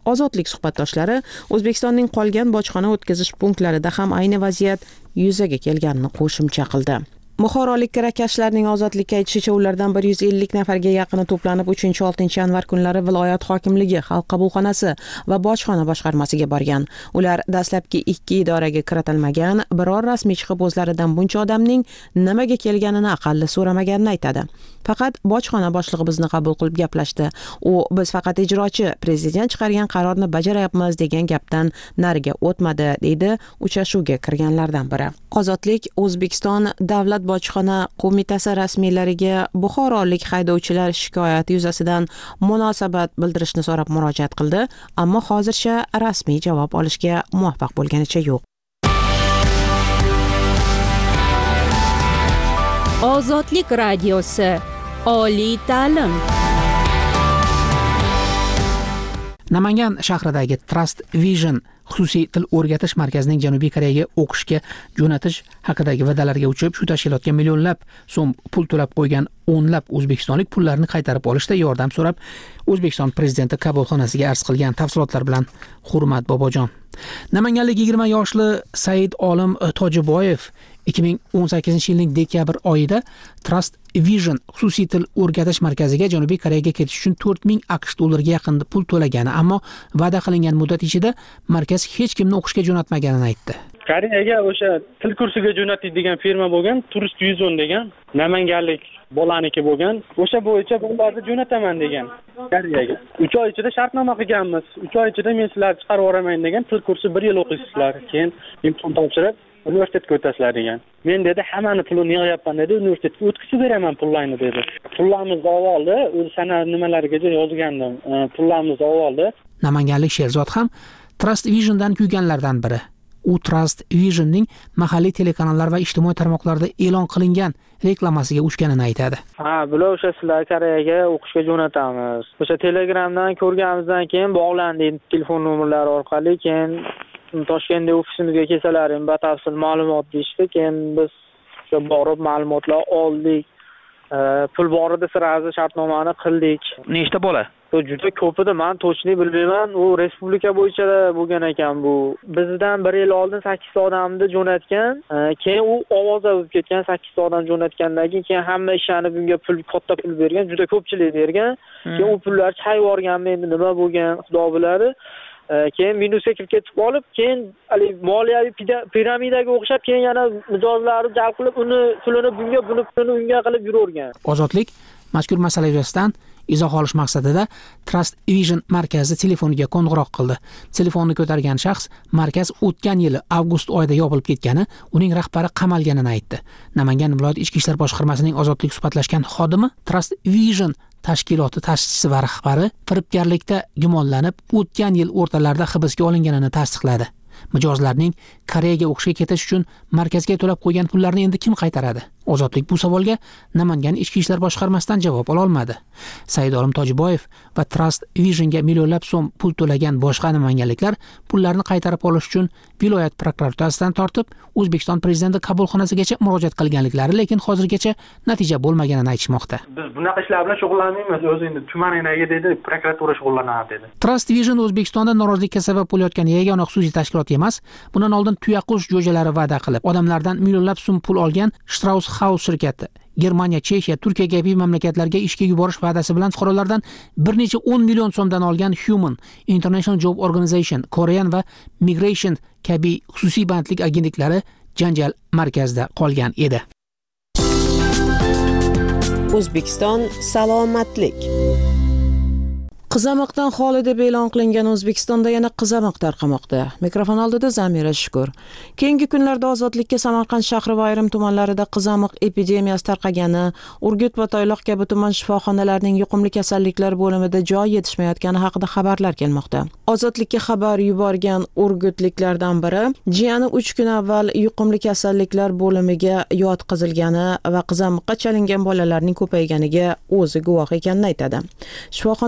Speaker 6: Ozodlik suhbatdoshlari O'zbekistonning qolgan bojxona o'tkazish punktlarida ham ayni vaziyat yuzaga kelganini qo'shimcha qildi. Buxorolik kirakashlarning ozodlikka aytishicha, ulardan bir yuz ellik nafarga yaqini to'planib uchinchi oltinchi yanvar kunlari viloyat hokimligi, xalq qabulxonasi va bojxona boshqarmasiga borgan. Ular dastlabki ikki idoraga kiritilmagan, biror rasmiy chiqib o'zlaridan buncha odamning nimaga kelganini aqalli so'ramaganini aytadi. Faqat bojxona boshlig'i bizni qabul qilib gaplashdi. U biz faqat ijrochi, prezident chiqargan qarorni bajaryapmiz degan gapdan nariga o'tmadi, deydi uchrashuvga kirganlardan biri. Ozodlik O'zbekiston davlat bojxona qo'mitasi rasmiylariga buxorolik haydovchilar shikoyati yuzasidan munosabat bildirishni so'rab murojaat qildi, ammo hozircha rasmiy javob olishga muvaffaq bo'lganicha yo'q.
Speaker 1: Ozodlik radiosi, oliy ta'lim.
Speaker 5: Namangan shahridagi Trust Vision xususiy til o'rgatish markazining Janubiy Koreyaga o'qishga jo'natish haqidagi va'dalarga uchib, shu tashkilotga millionlab so'm pul to'lab qo'ygan o'nlab o'zbekistonlik pullarni qaytarib olishda yordam so'rab O'zbekiston prezidenti qabulxonasiga arz qilgan. Tafsilotlar bilan Hurmat Bobojon. Namanganlik yigirma yoshli Said Olim Tojiboyev ikki ming o'n sakkizinchi yilning dekabr oyida Trust Vision xususiy til o'rgatish markaziga Janubiy Koreyaga ketish uchun to'rt ming AQSh dollariga yaqin pul to'lagani, ammo va'da qilingan muddat ichida markaz hech kimni o'qishga jo'natmaganini aytdi.
Speaker 16: Koreyaga o'sha til kursiga jo'natdik degan firma bo'lgan, Turist Vision degan, namanganlik bolaniki bo'lgan, o'sha bo'yicha bolalarni jo'nataman degan Koreyaga. uch oy ichida shartnoma qilganmiz. uch oy ichida men sizlarni chiqarib yuboraman degan, til kursi bir yil o'qiysizlar, keyin imtihon topshirib universitetga o'tasizlar degan. Men dedi, hammani pulini yig'yapman dedi, universitetga o'tkazib beraman pullarni dedi. Pullarimizni olib oldi, o'zi sana nimalarigacha yozgandim. Pullarimizni olib oldi.
Speaker 5: Namanganlik Sherzod ham Trust Vision'dan kuyganlardan biri. U Trust Vision'ning mahalliy telekanallar va ijtimoiy tarmoqlarda e'lon qilingan reklamasiga uchganini aytadi.
Speaker 7: Ha, bular o'sha sizlar Koreyaga o'qishga jo'natamiz. O'sha Telegramdan ko'rganimizdan keyin bog'landik telefon nomerlari orqali, keyin Toshkentda ofisimizga kelsalaring batafsil ma'lumot deyishdi. Keyin biz o'sha borib ma'lumotlar oldik. Pul bor edi, sirasi shartnomani qildik.
Speaker 17: Nechta bola?
Speaker 7: Juda ko'p edi, men to'chni bilmayman. U respublika bo'yicha bo'lgan ekan bu. Bizdan bir yil oldin sakkizta odamni jo'natgan, keyin u ovozga o'tib ketgan, sakkizta odam jo'natgandan keyin keyin hamma ishlanib unga pul, katta pul bergan, juda ko'pchilik bergan. Keyin u pullar chayib yorganmi, endi nima bo'lgan, Xudo biladi. Keyin minusga kirib ketib qolib, keyin moliyaviy piramidaga o'xshab, keyin yana mijozlarni jalb qilib, uni pulini bunga, buni pulini unga qilib yuravergan.
Speaker 5: Ozodlik mazkur masala yuzasidan izoh olish maqsadida Trust Vision markazi telefoniga qo'ng'iroq qildi. Telefonni ko'targan shaxs markaz o'tgan yili avgust oyida yopilib ketgani, uning rahbari qamalganini aytdi. Namangan viloyat ichki ishlar boshqarmasining Ozodlik suhbatlashgan xodimi Trust Vision tashkiloti ta'sischisi va rahbari firibgarlikda gumonlanib, o'tgan yil o'rtalarida hibsga olinganini tasdiqladi. Mijozlarning Koreyaga o'qishga ketish uchun markazga to'lab qo'ygan pullarni endi kim qaytaradi? Ozodlik bu savolga Namangan ichki ishlar boshqarmasidan javob ola olmadi. Said Olim Tojiboyev va Trust Vision'ga millionlab so'm pul to'lagan boshqa namanganliklar pullarni qaytarib olish uchun viloyat prokuraturasidan tortib O'zbekiston prezidenti qabulxonasigacha murojaat qilganliklari, lekin hozirgacha natija bo'lmaganini aytishmoqda.
Speaker 16: Biz bunaqa ishlar bilan shug'ullanmaymiz, o'zi endi tumaninaga dedi, prokuratura shug'ullanadi dedi.
Speaker 5: Trust Vision O'zbekistonda norozilikka sabab bo'layotgan yagona xususiy tashkilot emas. Bundan oldin tuyaqush jo'jalari va'da qilib, odamlardan millionlab so'm pul olgan Strauss House shirkati Germaniya, Chexiya, Turkiya kabi mamlakatlarga ishga yuborish va'dasi bilan fuqarolardan bir necha o'n million so'mdan olgan Human, International Job Organization, Korean va Migration kabi xususiy bandlik agentliklari janjal markazida qolgan edi.
Speaker 6: O'zbekiston salomatlik. Qizamiqdan xoli deb e'lon qilingan O'zbekistonda yana qizamiq tarqamoqda. Mikrofon oldida Zamira Shukur. Keyingi kunlarda ozodlikka Samarqand shahri va ayrim tumanlarida qizamiq epidemiyasi tarqagani, Urgut va Toyloq kabi tuman shifoxonalarining yuqumli kasalliklar bo'limida joy yetishmayotgani haqida xabarlar kelmoqda. Ozodlikka xabar yuborgan urgutliklardan biri jiyani uch kun avval yuqumli kasalliklar bo'limiga yotqizilgani va qizamiqqa chalingan bolalarning ko'payganiga o'zi guvoh ekanini aytadi. Shifoxonalarda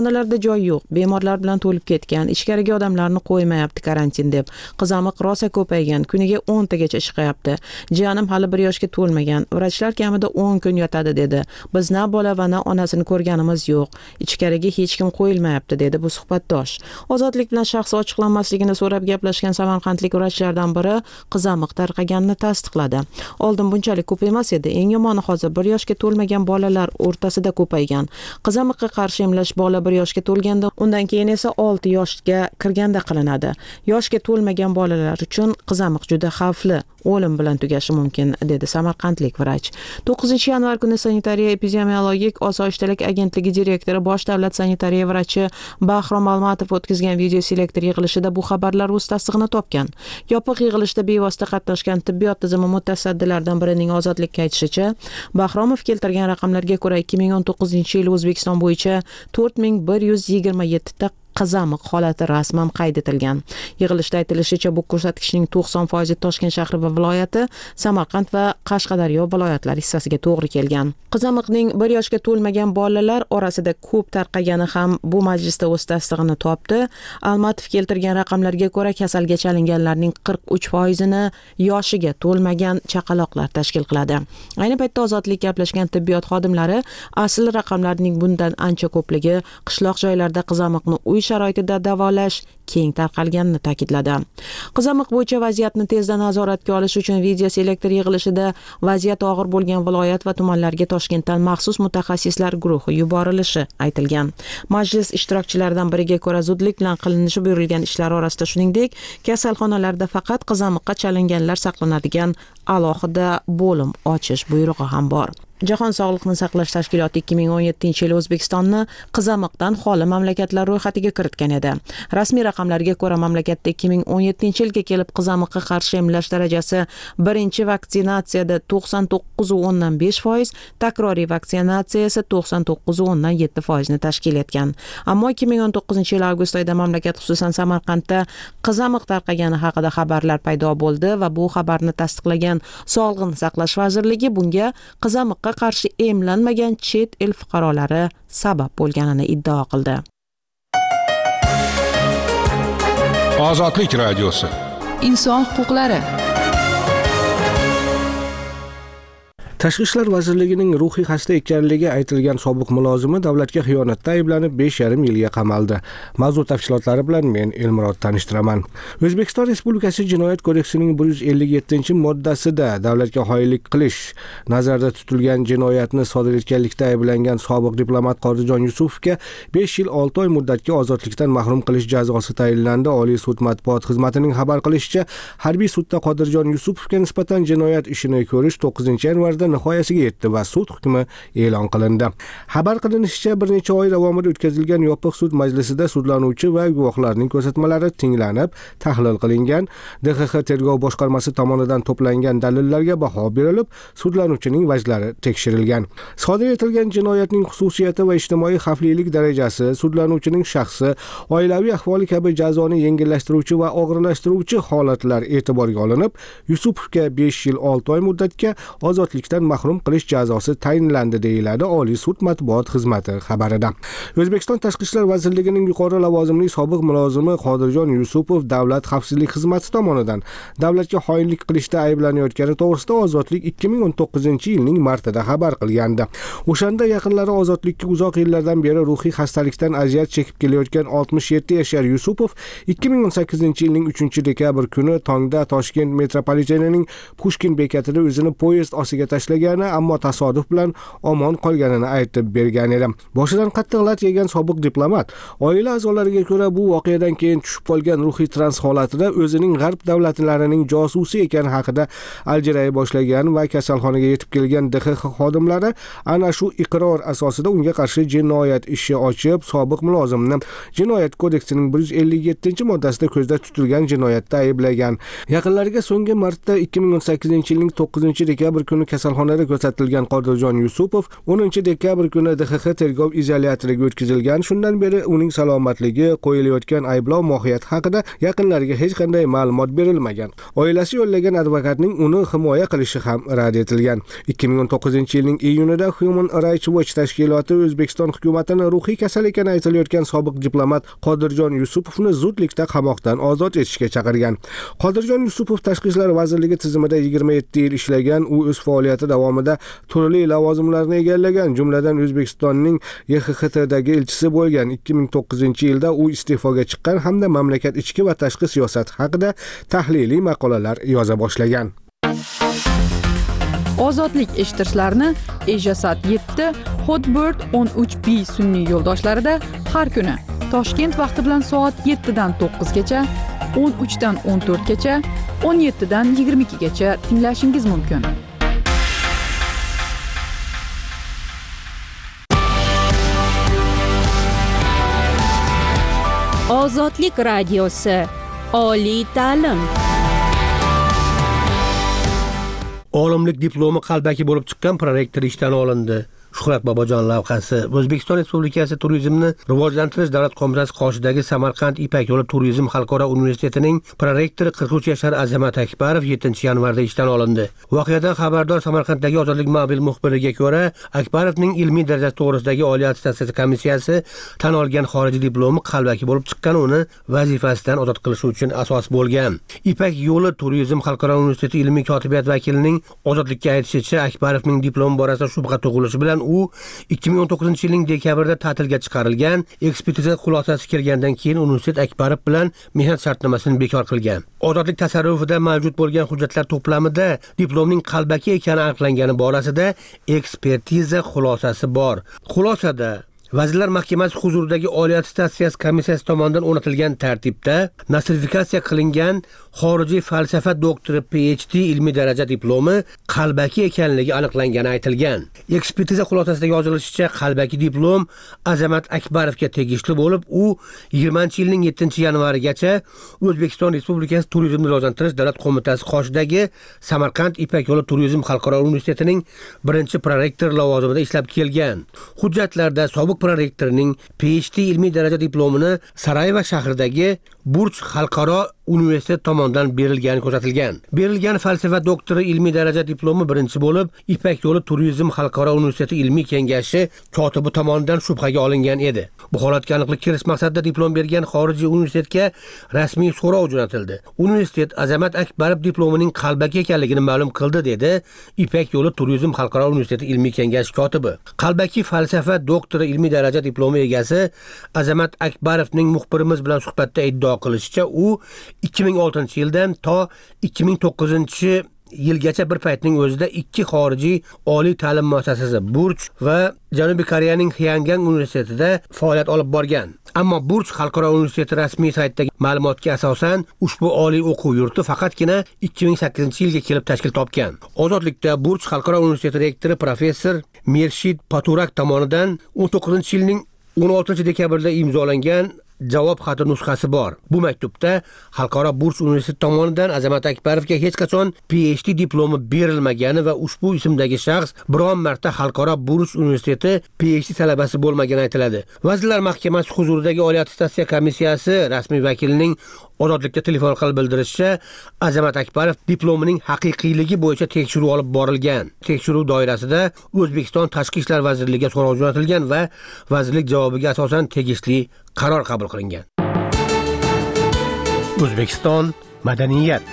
Speaker 6: joy yo'q, bemorlar bilan to'lib ketgan, ichkariga odamlarni qo'ymayapti karantin deb. Qizamiq rosa ko'paygan, kuniga o'n tagacha chiqyapti. Jiyanim hali bir yoshga to'lmagan. Vrachlar kamida o'n kun yotadi dedi. Biz na bola va na onasini ko'rganimiz yo'q. Ichkariga hech kim qo'yilmayapti dedi bu suhbatdosh. Ozodlik bilan shaxsi ochiqlanmasligini so'rab gaplashgan samarqandlik vrachlardan biri qizamiq tarqaganini tasdiqladi. Oldin bunchalik ko'p emas edi. Eng yomoni hozir bir yoshga to'lmagan bolalar o'rtasida ko'paygan. Qizamiqqa qarshi emlash bola bir yoshga to'lganda, undan keyin esa olti yoshga kirganda qilinadi. Yoshga to'lmagan bolalar uchun qizamiq juda xavfli, o'lim bilan tugashi mumkin dedi samarqandlik vrach. to'qqizinchi yanvar kuni sanitariya epidemiologik osoyishtalik agentligi direktori bosh davlat sanitariya vrachi Bahrom Almatov o'tkazgan video selektor yig'ilishida bu xabarlar o'z tasdig'ini topgan. Yopiq yig'ilishda bevosita qatnashgan tibbiyot tizimi mutasaddilaridan birining ozodlikka aytishicha, Bahromov keltirgan raqamlarga ko'ra ikki ming o'n to'qqizinchi yil O'zbekiston bo'yicha to'rt ming bir yuz yigirma yetti ta qizamiq holati rasman qayd etilgan. Yig'ilishda aytilishicha, bu ko'rsatkichning to'qson foizi Toshkent shahri va viloyati, Samarqand va Qashqadaryo viloyatlari hissasiga to'g'ri kelgan. Qizamiqning bir yoshga to'lmagan bolalar orasida ko'p tarqagani ham bu majlisda o'z tasdig'ini topdi. Almatov keltirgan raqamlarga ko'ra, kasalga chalinganlarning qirq uch foizini yoshiga to'lmagan chaqaloqlar tashkil qiladi. Ayni paytda ozodlik gaplashgan tibbiyot xodimlari asl raqamlarning bundan ancha ko'pligi, qishloq joylarda qizamiqni uy sharoitida davolash keng tarqalganini ta'kidladi. Qizamiq bo'yicha vaziyatni tezda nazoratga olish uchun video selektor yig'ilishida vaziyat og'ir bo'lgan viloyat va tumanlarga Toshkentdan maxsus mutaxassislar guruhi yuborilishi aytilgan. Majlis ishtirokchilaridan biriga ko'ra, zudlik bilan qilinishi buyurilgan ishlar orasida shuningdek, kasalxonalarda faqat qizamiqqa chalinganlar saqlanadigan alohida bo'lim ochish buyrug'i ham bor. Jahon sog'liqni saqlash tashkiloti ikki ming o'n yettinchi yil O'zbekistonni qizamiqdan xoli mamlakatlar ro'yxatiga kiritgan edi. Rasmiy raqamlarga ko'ra, mamlakatda ikki ming o'n yettinchi yilga kelib qizamiqqa qarshi emlash darajasi birinchi vaksinatsiyada to'qson to'qqiz nuqta o'ndan besh foiz, takroriy vaksinatsiya esa to'qson to'qqiz nuqta o'ndan yetti foizni tashkil etgan. Ammo ikki ming o'n to'qqizinchi yil avgust oyida mamlakat, xususan Samarqandda qizamiq tarqagani haqida xabarlar paydo bo'ldi va bu xabarni tasdiqlagan Sog'liqni saqlash vazirligi bunga qizamiqqa qarshi emlanmagan chet el fuqarolari sabab bo'lganini iddao qildi.
Speaker 15: Ozodlik radiosi.
Speaker 8: Inson huquqlari.
Speaker 10: Tashqi ishlar vazirligining ruhiy xasta ekanligi aytilgan sobiq mulozimi davlatga xiyonatda ayblanib besh yarim yilga qamaldi. Mavzu tafsilotlari bilan men Elmurod tanishtiraman. O'zbekiston Respublikasi Jinoyat kodeksining bir yuz ellik yettinchi moddasida davlatga xoinlik qilish nazarda tutilgan jinoyatni sodir etganlikda ayblangan sobiq diplomat Qodijon Yusufovga besh yil olti oy muddatga ozodlikdan mahrum qilish jazosi tayinlandi. Oliy sud matbuot xizmatining xabar qilishicha, harbiy sudda Qodijon Yusufovga nisbatan jinoyat ishini ko'rish to'qqizinchi yanvarda nihoyasiga yetdi va sud hukmi e'lon qilindi. Xabar qilinishicha, bir necha oy davomida o'tkazilgan yopiq sud majlisida sudlanuvchi va guvohlarning ko'rsatmalari tinglanib, tahlil qilingan. D X X tergov boshqarmasi tomonidan to'plangan dalillarga baho berilib, sudlanuvchining vajlari tekshirilgan. Sodir etilgan jinoyatning xususiyati va ijtimoiy xavflilik darajasi, sudlanuvchining shaxsi, oilaviy ahvoli kabi jazoni yengillashtiruvchi va og'irlashtiruvchi holatlar e'tiborga olinib, Yusupovga besh yil olti oy muddatga ozodlikdan mahrum qilish jazosi tayinlandi, deyiladi Oliy sud matbuot xizmati xabarida. O'zbekiston Tashqi ishlar vazirligining yuqori lavozimli sobiq mulozimi Qodirjon Yusupov davlat xavfsizlik xizmati tomonidan davlatga xoinlik qilishda ayblanayotgani to'g'risida ozodlik ikki ming o'n to'qqizinchi yilning martida xabar qilgandi. O'shanda yaqinlari ozodlikka uzoq yillardan beri ruhiy xastalikdan aziyat chekib kelayotgan oltmish yetti yashar Yusupov ikki ming o'n sakkizinchi yilning uchinchi dekabr kuni tongda Toshkent metropolitenining Pushkin bekatida o'zini poyezd ostiga tashlagani, ammo tasodif bilan omon qolganini aytib bergan edi. Boshidan qattiq lat yegan sobiq diplomat oila a'zolariga ko'ra, bu voqeadan keyin tushib qolgan ruhiy trans holatida o'zining g'arb davlatlarining josusi ekani haqida aljiray boshlagan va kasalxonaga yetib kelgan D X X xodimlari ana shu iqror asosida unga qarshi jinoyat ishi ochib, sobiq mulozimni Jinoyat kodeksining bir yuz ellik yettinchi moddasida ko'zda tutilgan jinoyatda ayblagan. Yaqinlariga so'nggi marta ikki ming o'n sakkizinchi yilning to'qqizinchi dekabr kuni kasalxonaga qamoqxonada ko'rsatilgan Qodirjon Yusupov o'ninchi dekabr kuni D X X tergov izolyatoriga o'tkazilgan. Shundan beri uning salomatligi, qo'yilayotgan ayblov mohiyati haqida yaqinlariga hech qanday ma'lumot berilmagan. Oilasi yo'llagan advokatning uni himoya qilishi ham rad etilgan. ikki ming o'n to'qqizinchi yilning iyunida Human Rights Watch tashkiloti O'zbekiston hukumatini ruhiy kasal ekani aytilayotgan sobiq diplomat Qodirjon Yusupovni zudlikda qamoqdan ozod etishga chaqirgan. Qodirjon Yusupov Tashqi ishlar vazirligi tizimida yigirma yetti yil ishlagan. U o'z faoliyati davomida turli lavozimlarni egallagan, jumladan O'zbekistonning Y X X Tdagi elchisi bo'lgan. ikki ming to'qqizinchi yilda u iste'foga chiqqan hamda mamlakat ichki va tashqi siyosati haqida tahliliy maqolalar yoza boshlagan.
Speaker 8: Ozodlik eshittirishlarni Ejasat yetti, Hotbird o'n uch B sun'iy yo'ldoshlarida har kuni Toshkent vaqti bilan soat yettidan to'qqizgacha, o'n uchdan o'n to'rtgacha, o'n yettidan yigirma ikkigacha tinglashingiz mumkin.
Speaker 1: Ozodlik radiosi. Oliy ta'lim.
Speaker 3: Olimlik diplomi qalbaki bo'lib chiqqan prorektor ishdan olindi. Shuhrat Bobojon lavhasi. O'zbekiston Respublikasi Turizmni rivojlantirish davlat qo'mitasi qoshidagi Samarqand Ipak yo'li turizm xalqaro universitetining prorektori qirq uch yashar Azamat Akbarov yettinchi yanvarda ishdan olindi. Voqeadan xabardor Samarqanddagi Ozodlik mobil muxbiriga ko'ra, Akbarovning ilmiy darajasi to'g'risidagi oliy attestatsiya komissiyasi tan olgan xorijiy diplomi qalbaki bo'lib chiqqan, uni vazifasidan ozod qilish uchun asos bo'lgan. Ipak yo'li turizm xalqaro universiteti ilmiy kotibiyat vakilining ozodlikka aytishicha, Akbarovning diplomi borasida shubha tug'ilishi bilan u ikki ming o'n to'qqizinchi yilning dekabrida ta'tilga chiqarilgan. Ekspertiza xulosasi kelgandan keyin universitet Akbarov bilan mehnat shartnomasini bekor qilgan. Ozodlik tasarrufida mavjud bo'lgan hujjatlar to'plamida diplomning qalbaki ekani aniqlangani borasida ekspertiza xulosasi bor. Xulosada Vazirlar Mahkamasi huzuridagi oliy attestatsiya komissiyasi tomonidan o'rnatilgan tartibda nostrifikatsiya qilingan xorijiy falsafa doktori P H D ilmiy daraja diplomi qalbaki ekanligi aniqlangani aytilgan. Ekspertiza xulosasida yozilishicha, qalbaki diplom Azamat Akbarovga tegishli bo'lib, u yigirmanchi yilning yettinchi yanvarigacha O'zbekiston Respublikasi Turizmni rivojlantirish davlat qo'mitasi qoshidagi Samarqand Ipak yo'li turizm xalqaro universitetining birinchi prorektori lavozimida ishlab kelgan. Hujjatlarda sobiq prorektorning P H D ilmiy daraja diplomini Sarayevo shahridagi Burj xalqaro universitet tomonidan berilgani ko'rsatilgan. Berilgan falsafa doktori ilmiy daraja diplomi birinchi bo'lib, Ipak yo'li turizm xalqaro universiteti ilmiy kengashi kotibi tomonidan shubhaga olingan edi. Bu holatga aniqlik kiritish maqsadida diplom bergan xorijiy universitetga rasmiy so'rov jo'natildi. Universitet Azamat Akbarov diplomining qalbaki ekanligini ma'lum qildi, dedi Ipak yo'li turizm xalqaro universiteti ilmiy kengashi kotibi. Qalbaki falsafa doktori ilmiy daraja diplomi egasi Azamat Akbarovning muxbirimiz bilan suhbatda iddao qilishicha, u ikki ming oltinchi yildan to ikki ming to'qqizinchi yilgacha bir paytning o'zida ikki xorijiy oliy ta'lim muassasasi Burj va Janubiy Koreyaning Hyangang universitetida faoliyat olib borgan. Ammo Burj xalqaro universiteti rasmiy saytidagi ma'lumotga asosan ushbu oliy o'quv yurti faqatgina ikki ming sakkizinchi yilga kelib tashkil topgan. Ozodlikda Burj xalqaro universiteti rektori professor Mirshid Paturak tomonidan o'n to'qqizinchi yilning o'n oltinchi dekabrda imzolangan javob xati nusxasi bor. Bu maktubda Xalqaro Burj universiteti tomonidan Azamat Akbarovga hech qachon P H D diplomi berilmagani va ushbu ismdagi shaxs biron marta Xalqaro Burj universiteti P H D talabasi bo'lmagani aytiladi. Vazirlar Mahkamasi huzuridagi oliy attestatsiya komissiyasi rasmiy vakilining ozodlikda telefon orqali bildirishicha, Azamat Akbarov diplomining haqiqiyligi bo'yicha tekshiruv olib borilgan. Tekshiruv doirasida O'zbekiston Tashqi ishlar vazirligiga so'rov jo'natilgan va vazirlik javobiga asosan tegishli qaror qabul qilingan. O'zbekiston madaniyat.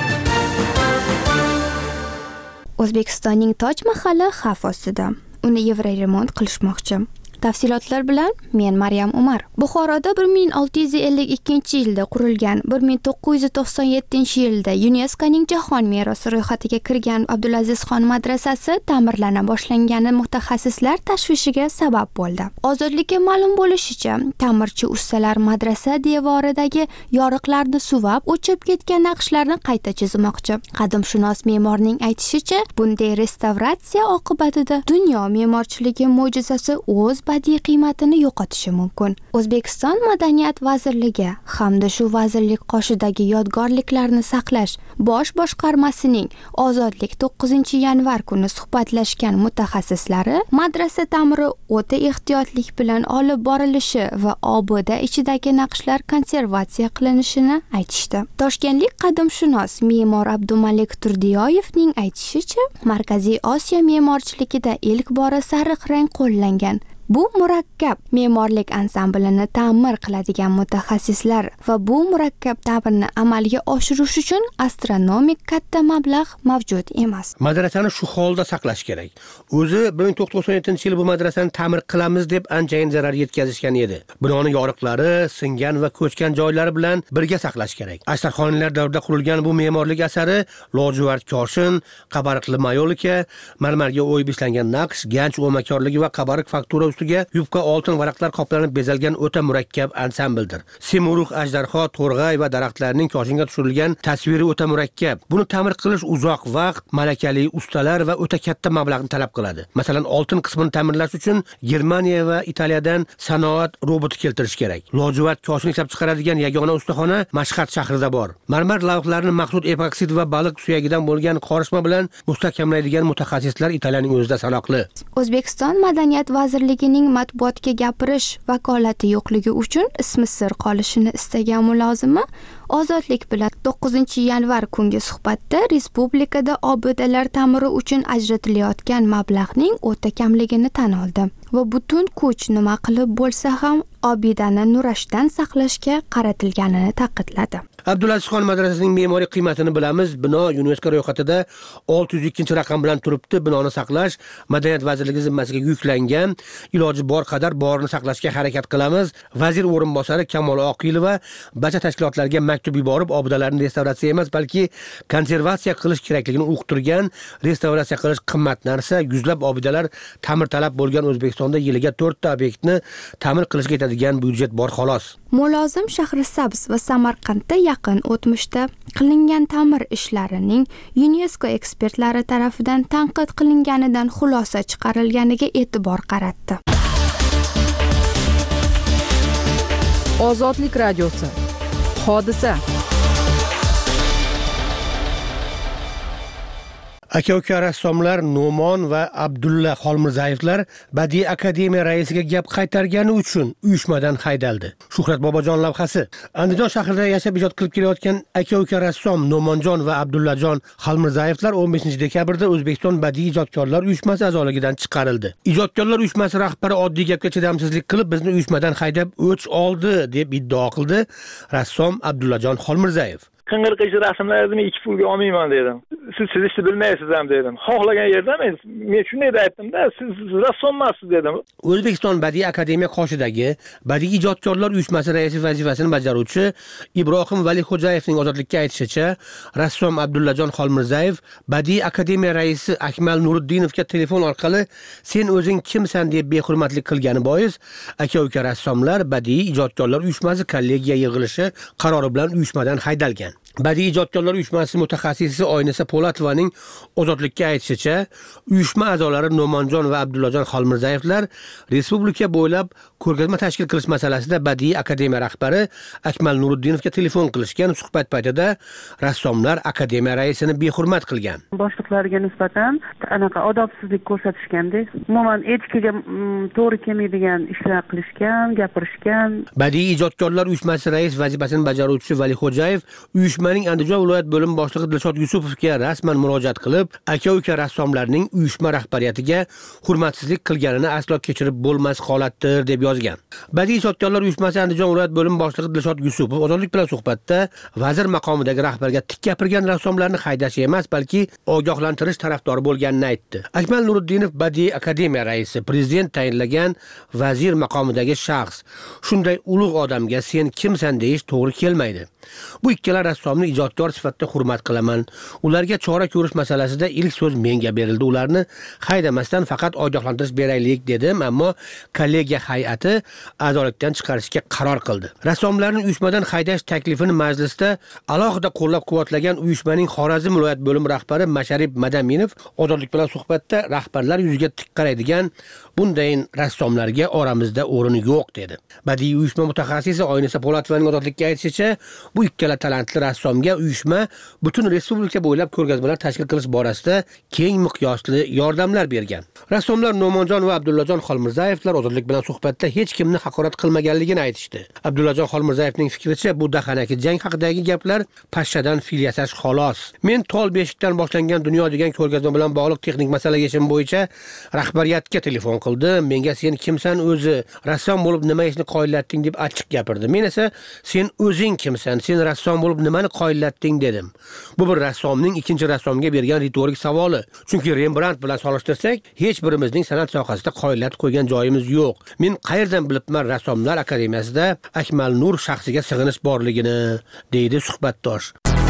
Speaker 17: O'zbekistonning Toj mahali xavf ostida. Uni Yevroremont qilishmoqchi. Tafsilotlar bilan men Maryam Umar. Buxoroda bir ming olti yuz ellik ikkinchi yilda qurilgan, bir ming to'qqiz yuz to'qson yettinchi yilda YuNESKOning jahon merosi ro'yxatiga kirgan Abdulazizxon madrasasi ta'mirlana boshlangani mutaxassislar tashvishiga sabab bo'ldi. Ozodlikka ma'lum bo'lishicha, ta'mirchi ustalar madrasa devoridagi yoriqlarni suvab, o'chib ketgan naqshlarni qayta chizmoqchi. Qadimshunos me'morning aytishicha, bunday restavratsiya oqibatida dunyo me'morchiligi mo'jizasi o'z badiiy qiymatini yo'qotishi mumkin. O'zbekiston Madaniyat vazirligi hamda shu vazirlik qoshidagi yodgorliklarni saqlash bosh boshqarmasining Ozodlik to'qqizinchi yanvar kuni suhbatlashgan mutaxassislari madrasa ta'miri o'ta ehtiyotlik bilan olib borilishi va obuda ichidagi naqshlar konservatsiya qilinishini aytishdi. Toshkentlik qadimshunos me'mor Abdumalik Turdiyoyevning aytishicha, Markaziy Osiyo me'morchiligida ilk bora sariq rang qo'llangan. Bu murakkab me'morlik ansamblini ta'mir qiladigan mutaxassislar va bu murakkab ta'mirni amalga oshirish uchun astronomik katta mablag' mavjud emas.
Speaker 3: Madrasani shu holda saqlash kerak. O'zi bir ming to'qqiz yuz to'qson yettinchi yili bu madrasani ta'mir qilamiz deb anchayin zarar yetkazishgan edi. Binoning yoriqlari, singan va ko'chgan joylari bilan birga saqlash kerak. Ashtarxoniylar davrida qurilgan bu me'morlik asari lojuvard koshin, qabariqli mayolika, marmarga o'yib ishlangan naqsh, ganch o'makorligi va qabariq faktura ustiga yupqa oltin varaqlar qoplanib bezalgan o'ta murakkab ansambldir. Semuruq, ajdarho, to'rg'ay va daraxtlarning koshinga tushirilgan tasviri o'ta murakkab. Buni ta'mir qilish uzoq vaqt, malakali ustalar va o'ta katta mablag'ni talab qiladi. Masalan, oltin qismini ta'mirlash uchun Germaniya va Italiyadan sanoat roboti keltirish kerak. Lojuvard koshin ishlab chiqaradigan yagona ustaxona Mashhad shahrida bor. Marmar lavhalarini maxsus epoksid va baliq suyagidan bo'lgan qorishma bilan mustahkamlaydigan mutaxassislar Italiyaning o'zida sanoqli.
Speaker 17: O'zbekiston Madaniyat vazirligi ning matbuotga gapirish vakolati yo'qligi uchun ismi sir qolishini istagan mulozima Ozodlik bilan to'qqizinchi yanvar kungi suhbatda respublikada obudalar ta'miri uchun ajratilayotgan mablag'ning o'ta kamligini tan oldi va butun kuch nima qilib bo'lsa ham obidani nurashdan saqlashga qaratilganini ta'kidladi.
Speaker 3: Abdulazizxon madrasasining me'moriy qiymatini bilamiz. Bino UNESCO ro'yxatida olti yuz ikkinchi raqam bilan turibdi. Binoni saqlash Madaniyat vazirligi zimmasiga yuklangan. Iloji bor qadar borini saqlashga harakat qilamiz. Vazir o'rinbosari Kamol Oqilova barcha tashkilotlarga maktub yuborib, obudalarni restavratsiya emas, balki konservatsiya qilish kerakligini uqtirgan. Restavratsiya qilish qimmat narsa. Yuzlab obudalar ta'mir talab bo'lgan O'zbekistonda yiliga to'rtta obyektni ta'mir qilishga yetadigan byudjet bor xolos.
Speaker 17: Mulozim Shahrisabz va Samarqandda yaqin o'tmishda qilingan ta'mir ishlarining UNESCO ekspertlari tarafidan tanqid qilinganidan xulosa chiqarilganiga e'tibor qaratdi.
Speaker 8: Ozodlik radiosi. Hodisa.
Speaker 3: Aka-uka rassomlar No'mon va Abdulla Xolmirzayevlar Badiiy akademiya raisiga gap qaytargani uchun uyushmadan haydaldi. Shuhrat Bobojon lavhasi. Andijon shahrida yashab ijod qilib kelayotgan aka-uka rassom No'monjon va Abdullajon Xolmirzayevlar o'n beshinchi dekabrda O'zbekiston Badiiy ijodkorlar uyushmasi a'zoligidan chiqarildi. Ijodkorlar uyushmasi rahbari oddiy gapga chidamsizlik qilib bizni uyushmadan haydab o'ch oldi deb iddao qildi rassom Abdullajon Xolmirzayev.
Speaker 13: Qing'ir-qishir rasmlarni ikki pulga olmayman dedim. Siz chizishni bilmaysiz ham dedim. Xohlagan yerda men men shunday deb aytdim-da, siz rassomsiz dedim.
Speaker 3: O'zbekiston Badiiy akademiya qoshidagi Badiiy ijodkorlar uyushmasi raisi vazifasini bajaruvchi Ibrohim Valixo'jayevning Ozodlikka aytishicha, rassom Abdullajon Xolmirzayev Badiiy akademiya raisi Akmal Nuriddinovga telefon orqali "Sen o'zing kimsan?" deb behurmatlik qilgani bois aka-uka rassomlar Badiiy ijodkorlar uyushmasi kollegiya yig'ilishi qarori bilan uyushmadan haydalgan. Badiiy ijodkorlar uyushmasi mutaxassisi Oynisa Po'latovaning Ozodlikka aytishicha, uyushma a'zolari No'monjon va Abdullajon Xolmirzayevlar respublika bo'ylab ko'rgazma tashkil qilish masalasida Badiiy akademiya rahbari Akmal Nuriddinovga telefon qilishgan. Suhbat paytida rassomlar akademiya raisini behurmat qilgan.
Speaker 18: Boshliqlarga nisbatan anaqa odobsizlik ko'rsatishganda, umuman etikaga to'g'ri kelmaydigan ishlar qilishgan, gapirishgan.
Speaker 3: Badiiy ijodkorlar uyushmasi rais vazifasini bajaruvchi Valixo'jayev uyushma Uyushmaning Andijon viloyat bo'lim boshlig'i Dilshod Yusupovga rasman murojaat qilib, aka-uka rassomlarning uyushma rahbariyatiga hurmatsizlik qilganini aslo kechirib bo'lmas holatdir deb yozgan. Badiiy ijodkorlar uyushmasi Andijon viloyat bo'lim boshlig'i Dilshod Yusupov Ozodlik bilan suhbatda vazir maqomidagi rahbarga tik gapirgan rassomlarni haydash emas, balki ogohlantirish tarafdori bo'lganini aytdi. Akmal Nuriddinov Badiiy akademiya raisi, prezident tayinlagan vazir maqomidagi shaxs. Shunday ulug' odamga sen kimsan deyish to'g'ri kelmaydi. Bu ikkala rassom rassomni ijodkor sifatida hurmat qilaman. Ularga chora ko'rish masalasida ilk so'z menga berildi. Ularni haydamasdan faqat ogohlantirish beraylik dedim, ammo kollegiya hay'ati a'zolikdan chiqarishga qaror qildi. Rassomlarni uyushmadan haydash taklifini majlisda alohida qo'llab-quvvatlagan uyushmaning Xorazm viloyat bo'limi rahbari Masharib Madaminov ozodlik bilan suhbatda rahbarlar yuziga tik qaraydigan bunday rassomlarga oramizda o'rin yo'q dedi. Badiiy uyushma mutaxassisi Oynisa Po'latovaning ozodlikka aytishicha, bu ikkala talantli rassomga uyushma butun respublika bo'ylab ko'rgazmalar tashkil qilish borasida keng miqyosli yordamlar bergan. Rassomlar No'monjon va Abdullajon Xolmirzayevlar ozodlik bilan suhbatda hech kimni haqorat qilmaganligini aytishdi. Abdullajon Xolmirzayevning fikricha, bu dahanaki jang haqidagi gaplar pashshadan fil yasash xolos. Men tol beshikdan boshlangan dunyo degan ko'rgazma bilan bog'liq texnik masala yechimi bo'yicha rahbariyatga telefon qildi. Menga sen kimsan o'zi, rassom bo'lib nima ishni qoyillatding deb achchiq gapirdi. Men esa sen o'zing kimsan, sen rassom bo'lib nimani qoyillatding dedim. Bu bir rassomning ikkinchi rassomga bergan ritorik savoli. Chunki Rembrandt bilan solishtirsak, hech birimizning san'at sohasida qoyillatib qo'ygan joyimiz yo'q. Men qayerdan bilibman Rassomlar akademiyasida Akmal Nur shaxsiga sig'inish borligini, deydi suhbatdosh.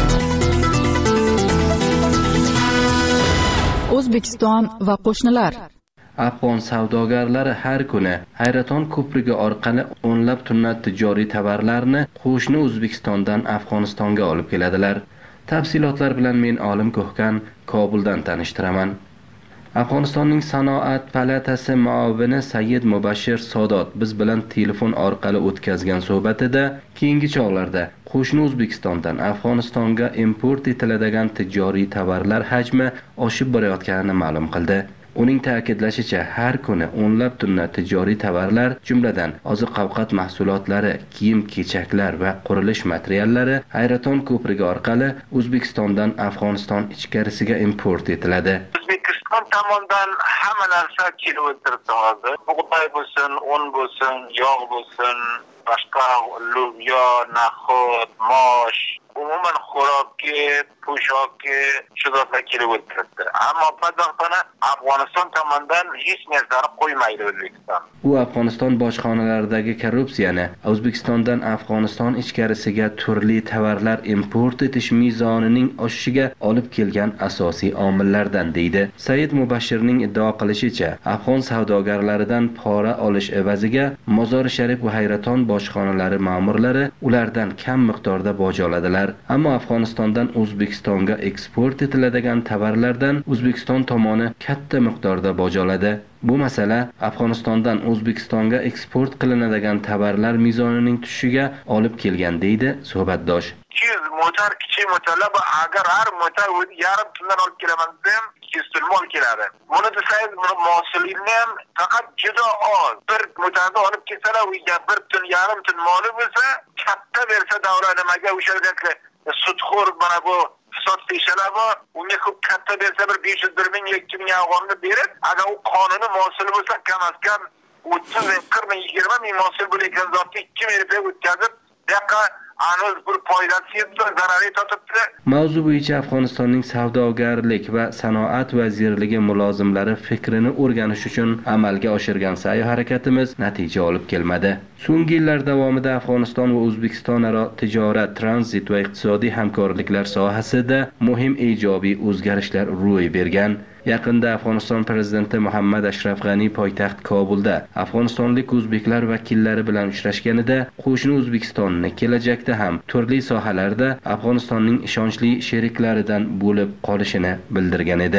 Speaker 8: O'zbekiston va qo'shnilar.
Speaker 19: Afg'on savdogarlari har kuni Hayraton ko'prigi orqali o'nlab tonna tijoriy tovarlarni qo'shni O'zbekistondan Afg'onistonga olib keladilar. Tafsilotlar bilan men Olim Ko'hkan Kobuldan tanishtiraman. Afg'onistonning sanoat palatasi muavini Sayyid Mubashir Sodot biz bilan telefon orqali o'tkazgan suhbatida keyingi chog'larda qo'shni O'zbekistondan Afg'onistonga import etiladigan tijoriy tovarlar hajmi oshib borayotganini ma'lum qildi. Uning ta'kidlashicha, har kuni o'nlab tonna tijoriy tovarlar, jumladan oziq-ovqat mahsulotlari, kiyim-kechaklar va qurilish materiallari Hayraton ko'prigi orqali O'zbekistondan Afg'oniston ichkarisiga import etiladi.
Speaker 20: O'zbekiston tomonidan hamma narsa kelib o'tiribdi hozir. Bug'doy bo'lsin, un bo'lsin, yog' bo'lsin, boshqa lubyo, naxot, mosh, umuman xo'roqki, po'shoqki, shularga kelib o'tiribdi. Ammo Pokistona Afg'oniston tomonidan hech narsani qo'ymaydi O'zbekiston.
Speaker 19: U Afg'oniston bojxonalaridagi korrupsiyani O'zbekistondan Afg'oniston ichkarisiga turli tovarlar import etish mezonining oshishiga olib kelgan asosiy omillardan deydi. Said Mubashirning iddao qilishicha, Afg'on savdogarlaridan pora olish evaziga Mozori Sharif va Hayraton bojxonalari ma'murlari ulardan kam miqdorda boj oladilar. Ammo Afg'onistondan O'zbekistonga eksport etiladigan tovarlardan O'zbekiston tomoni katta miqdorda boj oladi. Bu masala Afg'onistondan O'zbekistonga eksport qilinadigan tovarlar mezonining tushishiga olib kelgan deydi suhbatdosh.
Speaker 20: ikki yuz motor, kichik motorlar va agar har motor yarim tundan olib kelaman desam, ikki yuz tun olib keladi. Buni desangiz, buni mosulini ham faqat juda oz. Bir motorni olib kelsalar, uyga bir tun, yarim tun moli bo'lsa, katta bersa davlat nimaga o'shalarga sudxo'r mana bu hisob peshalar bor, unga ko'p katta bersa bir besh yuz bir ming, ikki ming afg'onni berib, agar u qonuni mosul bo'lsa, kam az kam o'ttiz ming, qirq ming, yigirma ming mosul bo'layotgan zotni ikki ming rupiya o'tkazib, daqiqa anuz bir foydasi yetdi, zarari totibdi.
Speaker 19: Mavzu bo'yicha Afg'onistonning savdogarlik va sanoat vazirligi mulozimlari fikrini o'rganish uchun amalga oshirgan sa'y harakatimiz natija olib kelmadi. So'nggi yillar davomida Afg'oniston va O'zbekiston aro tijorat, tranzit va iqtisodiy hamkorliklar sohasida muhim ijobiy o'zgarishlar ro'y bergan. Yaqinda Afg'oniston prezidenti Muhammad Ashraf G'ani poytaxt Kobulda afg'onistonlik o'zbeklar vakillari bilan uchrashganida qo'shni O'zbekistonni kelajakda ham turli sohalarda Afg'onistonning ishonchli sheriklaridan bo'lib qolishini bildirgan edi.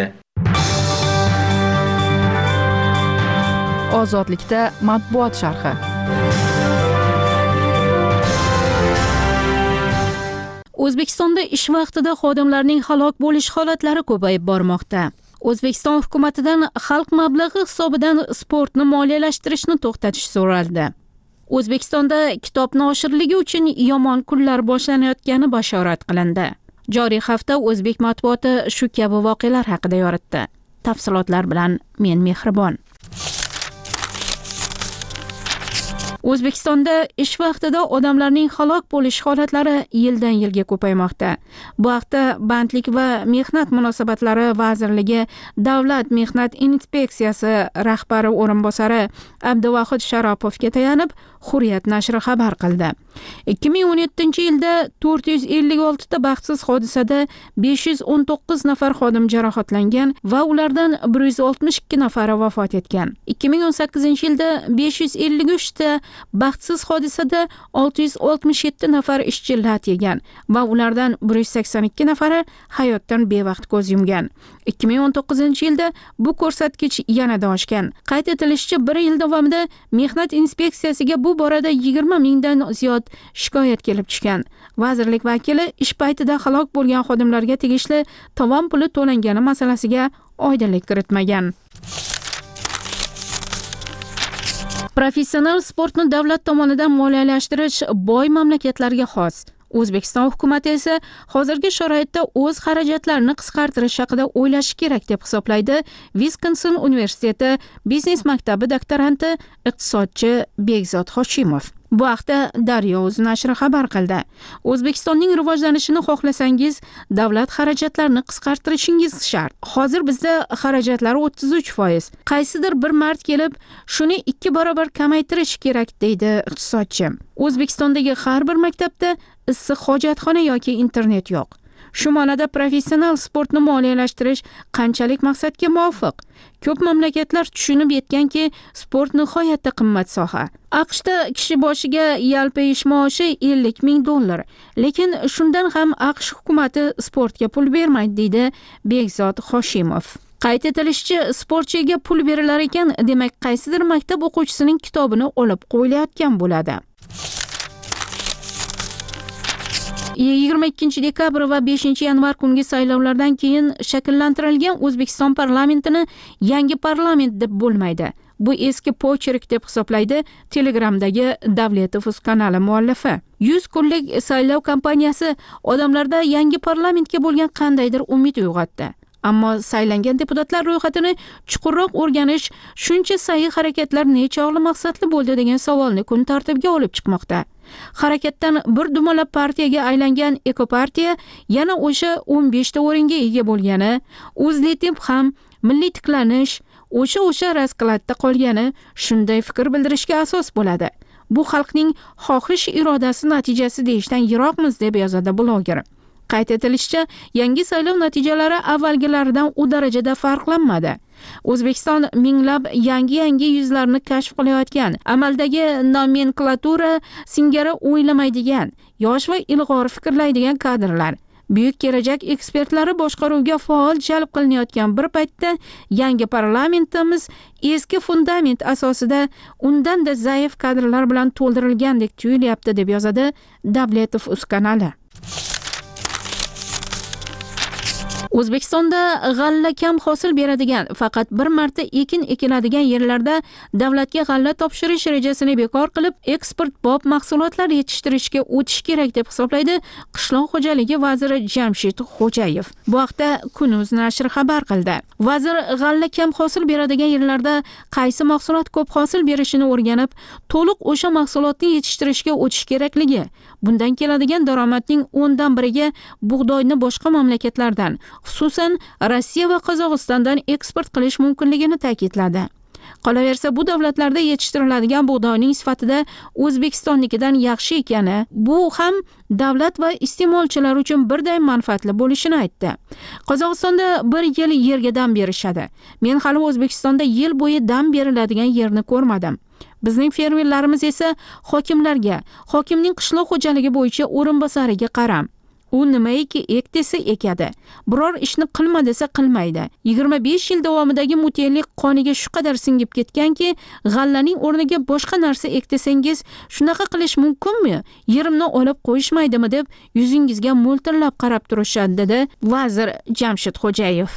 Speaker 8: Ozodlikda matbuot sharhi.
Speaker 1: O'zbekistonda ish vaqtida xodimlarning halok bo'lish holatlari ko'payib bormoqda. O'zbekiston hukumatidan xalq mablag'i hisobidan sportni moliyalashtirishni to'xtatish so'raldi. O'zbekistonda kitob noshrligi uchun yomon kunlar boshlanayotgani bashorat qilindi. Joriy hafta o'zbek matbuoti shu kabi voqealar haqida yoritdi. Tafsilotlar bilan men Mehribon. O'zbekistonda ish vaqtida odamlarning halok bo'lish holatlari yildan yilga ko'paymoqda. Bu haqda Bandlik va mehnat munosabatlari vazirligi Davlat mehnat inspeksiyasi rahbari o'rinbosari Abduvahid Sharopovga tayanib Hurriyat nashri xabar qildi. ikki ming o'n yettinchi yilda to'rt yuz ellik olti ta baxtsiz hodisada besh yuz o'n to'qqiz nafar xodim jarohatlangan va ulardan bir yuz oltmish ikki nafari vafot etgan. ikki ming o'n sakkizinchi yilda besh yuz ellik uch ta baxtsiz hodisada olti yuz oltmish yetti nafar ishchi lat yegan va ulardan bir yuz sakson ikki nafari hayotdan bevaqt ko'z yumgan. ikki ming o'n to'qqizinchi yilda bu ko'rsatkich yanada oshgan. Qayd etilishicha, bir yil davomida mehnat inspeksiyasiga bu borada yigirma mingdan ziyod shikoyat kelib tushgan. Vazirlik vakili ish paytida halok bo'lgan xodimlarga tegishli tovon puli to'langani masalasiga oydinlik kiritmagan. Professional sportni davlat tomonidan moliyalashtirish boy mamlakatlarga xos. O'zbekiston hukumati esa hozirgi sharoitda o'z xarajatlarini qisqartirish haqida o'ylashi kerak deb hisoblaydi Wisconsin universiteti biznes maktabi doktoranti iqtisodchi Bekzod Hoshimov. Bu haqda Daryo.uz nashri xabar qildi. O'zbekistonning rivojlanishini xohlasangiz, davlat xarajatlarini qisqartirishingiz shart. Hozir bizda xarajatlar o'ttiz uch foiz. Qaysidir bir mard kelib, shuni ikki barobar kamaytirish kerak, deydi iqtisodchi. O'zbekistondagi har bir maktabda issiq hojatxona yoki internet yo'q. Shu ma'noda professional sportni moliyalashtirish qanchalik maqsadga muvofiq? Ko'p mamlakatlar tushunib yetganki, sport nihoyatda qimmat soha. AQShda kishi boshiga yalpi ish maoshi ellik ming dollar. Lekin shundan ham AQSh hukumati sportga pul bermaydi, deydi Bekzod Hoshimov. Qayd etilishicha, sportchiga pul berilar ekan, demak qaysidir maktab o'quvchisining kitobini olib qo'yilayotgan bo'ladi. yigirma ikkinchi dekabr va beshinchi yanvar kungi saylovlardan keyin shakllantirilgan O'zbekiston parlamentini yangi parlament deb bo'lmaydi. Bu eski pochirk deb hisoblaydi Telegramdagi Davletovuz kanali muallifi. yuz kunlik saylov kampaniyasi odamlarda yangi parlamentga bo'lgan qandaydir umid uyg'otdi. Ammo saylangan deputatlar ro'yxatini chuqurroq o'rganish, shuncha sa'yi harakatlar nechog'li maqsadli bo'ldi degan savolni kun tartibiga olib chiqmoqda. Harakatdan bir dumalab partiyaga aylangan Ekopartiya yana o'sha o'n besh ta o'ringa ega bo'lgani, O'zlitib ham milliy tiklanish, o'sha o'sha raskladda qolgani shunday fikr bildirishga asos bo'ladi. Bu xalqning xohish irodasi natijasi deyishdan yiroqmiz, deb yozadi bloger. Qayd etilishicha, yangi saylov natijalari avvalgilaridan u darajada farqlanmadi. O'zbekiston minglab yangi-yangi yuzlarni kashf qilayotgan, amaldagi nomenklatura singari o'ylamaydigan, yosh va ilg'or fikrlaydigan kadrlar, buyuk kelajak ekspertlari boshqaruvga faol jalb qilinayotgan bir paytda yangi parlamentimiz eski fundament asosida undan-da zaif kadrlar bilan to'ldirilgandek tuyulyapti, deb yozadi Davletovuz kanali. O'zbekistonda g'alla kam hosil beradigan, faqat bir marta ekin ekiladigan yerlarda davlatga g'alla topshirish rejasini bekor qilib, eksportbop mahsulotlar yetishtirishga o'tish kerak deb hisoblaydi Qishloq xo'jaligi vaziri Jamshid Xo'jayev. Bu haqda Kun.uz nashri xabar qildi. Vazir g'alla kam hosil beradigan yerlarda qaysi mahsulot ko'p hosil berishini o'rganib, to'liq o'sha mahsulotni yetishtirishga o'tish kerakligi, bundan keladigan daromadning o'ndan biriga bug'doyni boshqa mamlakatlardan, xususan Rossiya va Qozog'istondan eksport qilish mumkinligini ta'kidladi. Qolaversa, bu davlatlarda yetishtiriladigan bug'doyning sifatida O'zbekistonnikidan yaxshi ekani, bu ham davlat va iste'molchilar uchun birday manfaatli bo'lishini aytdi. Qozog'istonda bir yil yerga dam berishadi. Men hali O'zbekistonda yil bo'yi dam beriladigan yerni ko'rmadim. Bizning fermerlarimiz esa hokimlarga, hokimning qishloq xo'jaligi bo'yicha o'rinbosariga qaram. U nimaiki ek desa ekadi. Biror ishni qilma desa qilmaydi. yigirma besh yil davomidagi mutelik qoniga shu qadar singib ketganki, g'allaning o'rniga boshqa narsa ek desangiz, shunaqa qilish mumkinmi? Yerimni olib qo'yishmaydimi deb yuzingizga mo'ltillab qarab turishadi, dedi vazir Jamshid Xo'jayev.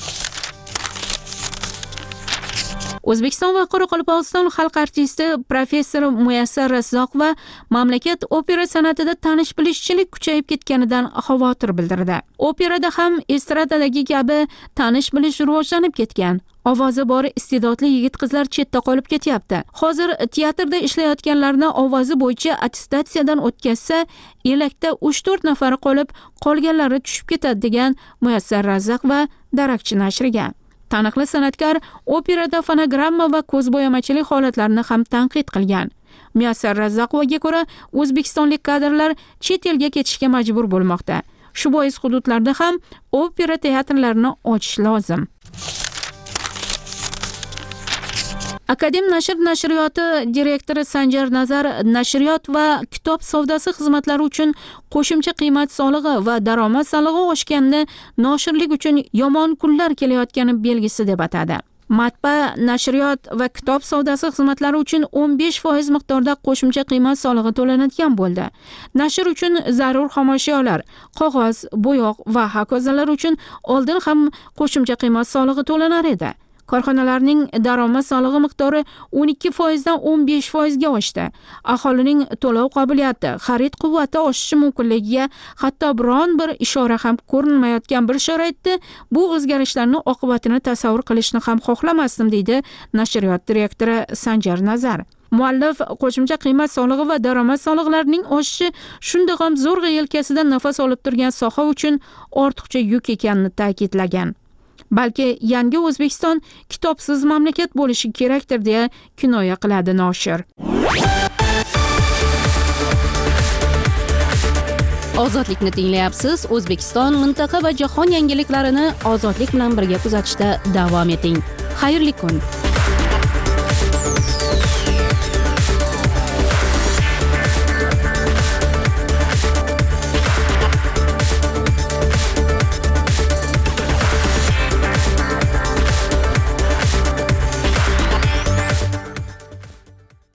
Speaker 1: O'zbekiston va Qoraqalpog'iston xalq artisti professor Muyassar Razzoq va mamlakat opera san'atida tanish-bilishchilik kuchayib ketganidan xavotir bildirdi. Operada ham estradadagi kabi tanish-bilish rivojlanib ketgan. Ovozi bor iste'dodli yigit-qizlar chetda qolib ketyapti. Hozir teatrda ishlayotganlarni ovozi bo'yicha attestatsiyadan o'tkazsa, elakda uch to'rt nafari qolib, qolganlari tushib ketadi degan Muyassar Razzaq va Darakchi nashriga. Taniqli san'atkor operada fonogramma va ko'zbo'yamachilik holatlarini ham tanqid qilgan. Muyassar Razzaqovga ko'ra, o'zbekistonlik kadrlar chet elga ketishga majbur bo'lmoqda. Shu bois hududlarda ham opera teatrlarini ochish lozim. Akadem nashr nashriyoti direktori Sanjar Nazar nashriyot va kitob savdosi xizmatlari uchun qo'shimcha qiymat solig'i va daromad solig'i oshganini noshirlik uchun yomon kunlar kelayotgani belgisi deb atadi. Matbaa, nashriyot va kitob savdosi xizmatlari uchun o'n besh foiz miqdorda qo'shimcha qiymat solig'i to'lanadigan bo'ldi. Nashr uchun zarur xomashyolar, qog'oz, bo'yoq va hokazolar uchun oldin ham qo'shimcha qiymat solig'i to'lanar edi. Korxonalarning daromad solig'i miqdori o'n ikki foizdan o'n besh foizga oshdi. Aholining to'lov qobiliyati, xarid quvvati oshishi mumkinligiga hatto biron bir ishora ham ko'rinmayotgan bir sharoitda bu o'zgarishlarning oqibatini tasavvur qilishni ham xohlamasdim, deydi nashriyot direktori Sanjar Nazar. Muallif qo'shimcha qiymat solig'i va daromad soliqlarining oshishi shunday ham zo'rg'a yelkasidan nafas olib turgan soha uchun ortiqcha yuk ekanini ta'kidlagan. Balki yangi O'zbekiston kitobsiz mamlakat bo'lishi kerakdir deya kinoya qiladi noshir.
Speaker 21: Ozodlikni tinglayapsiz. O'zbekiston, mintaqa va jahon yangiliklarini ozodlik bilan birga kuzatishda davom eting. Xayrli kun.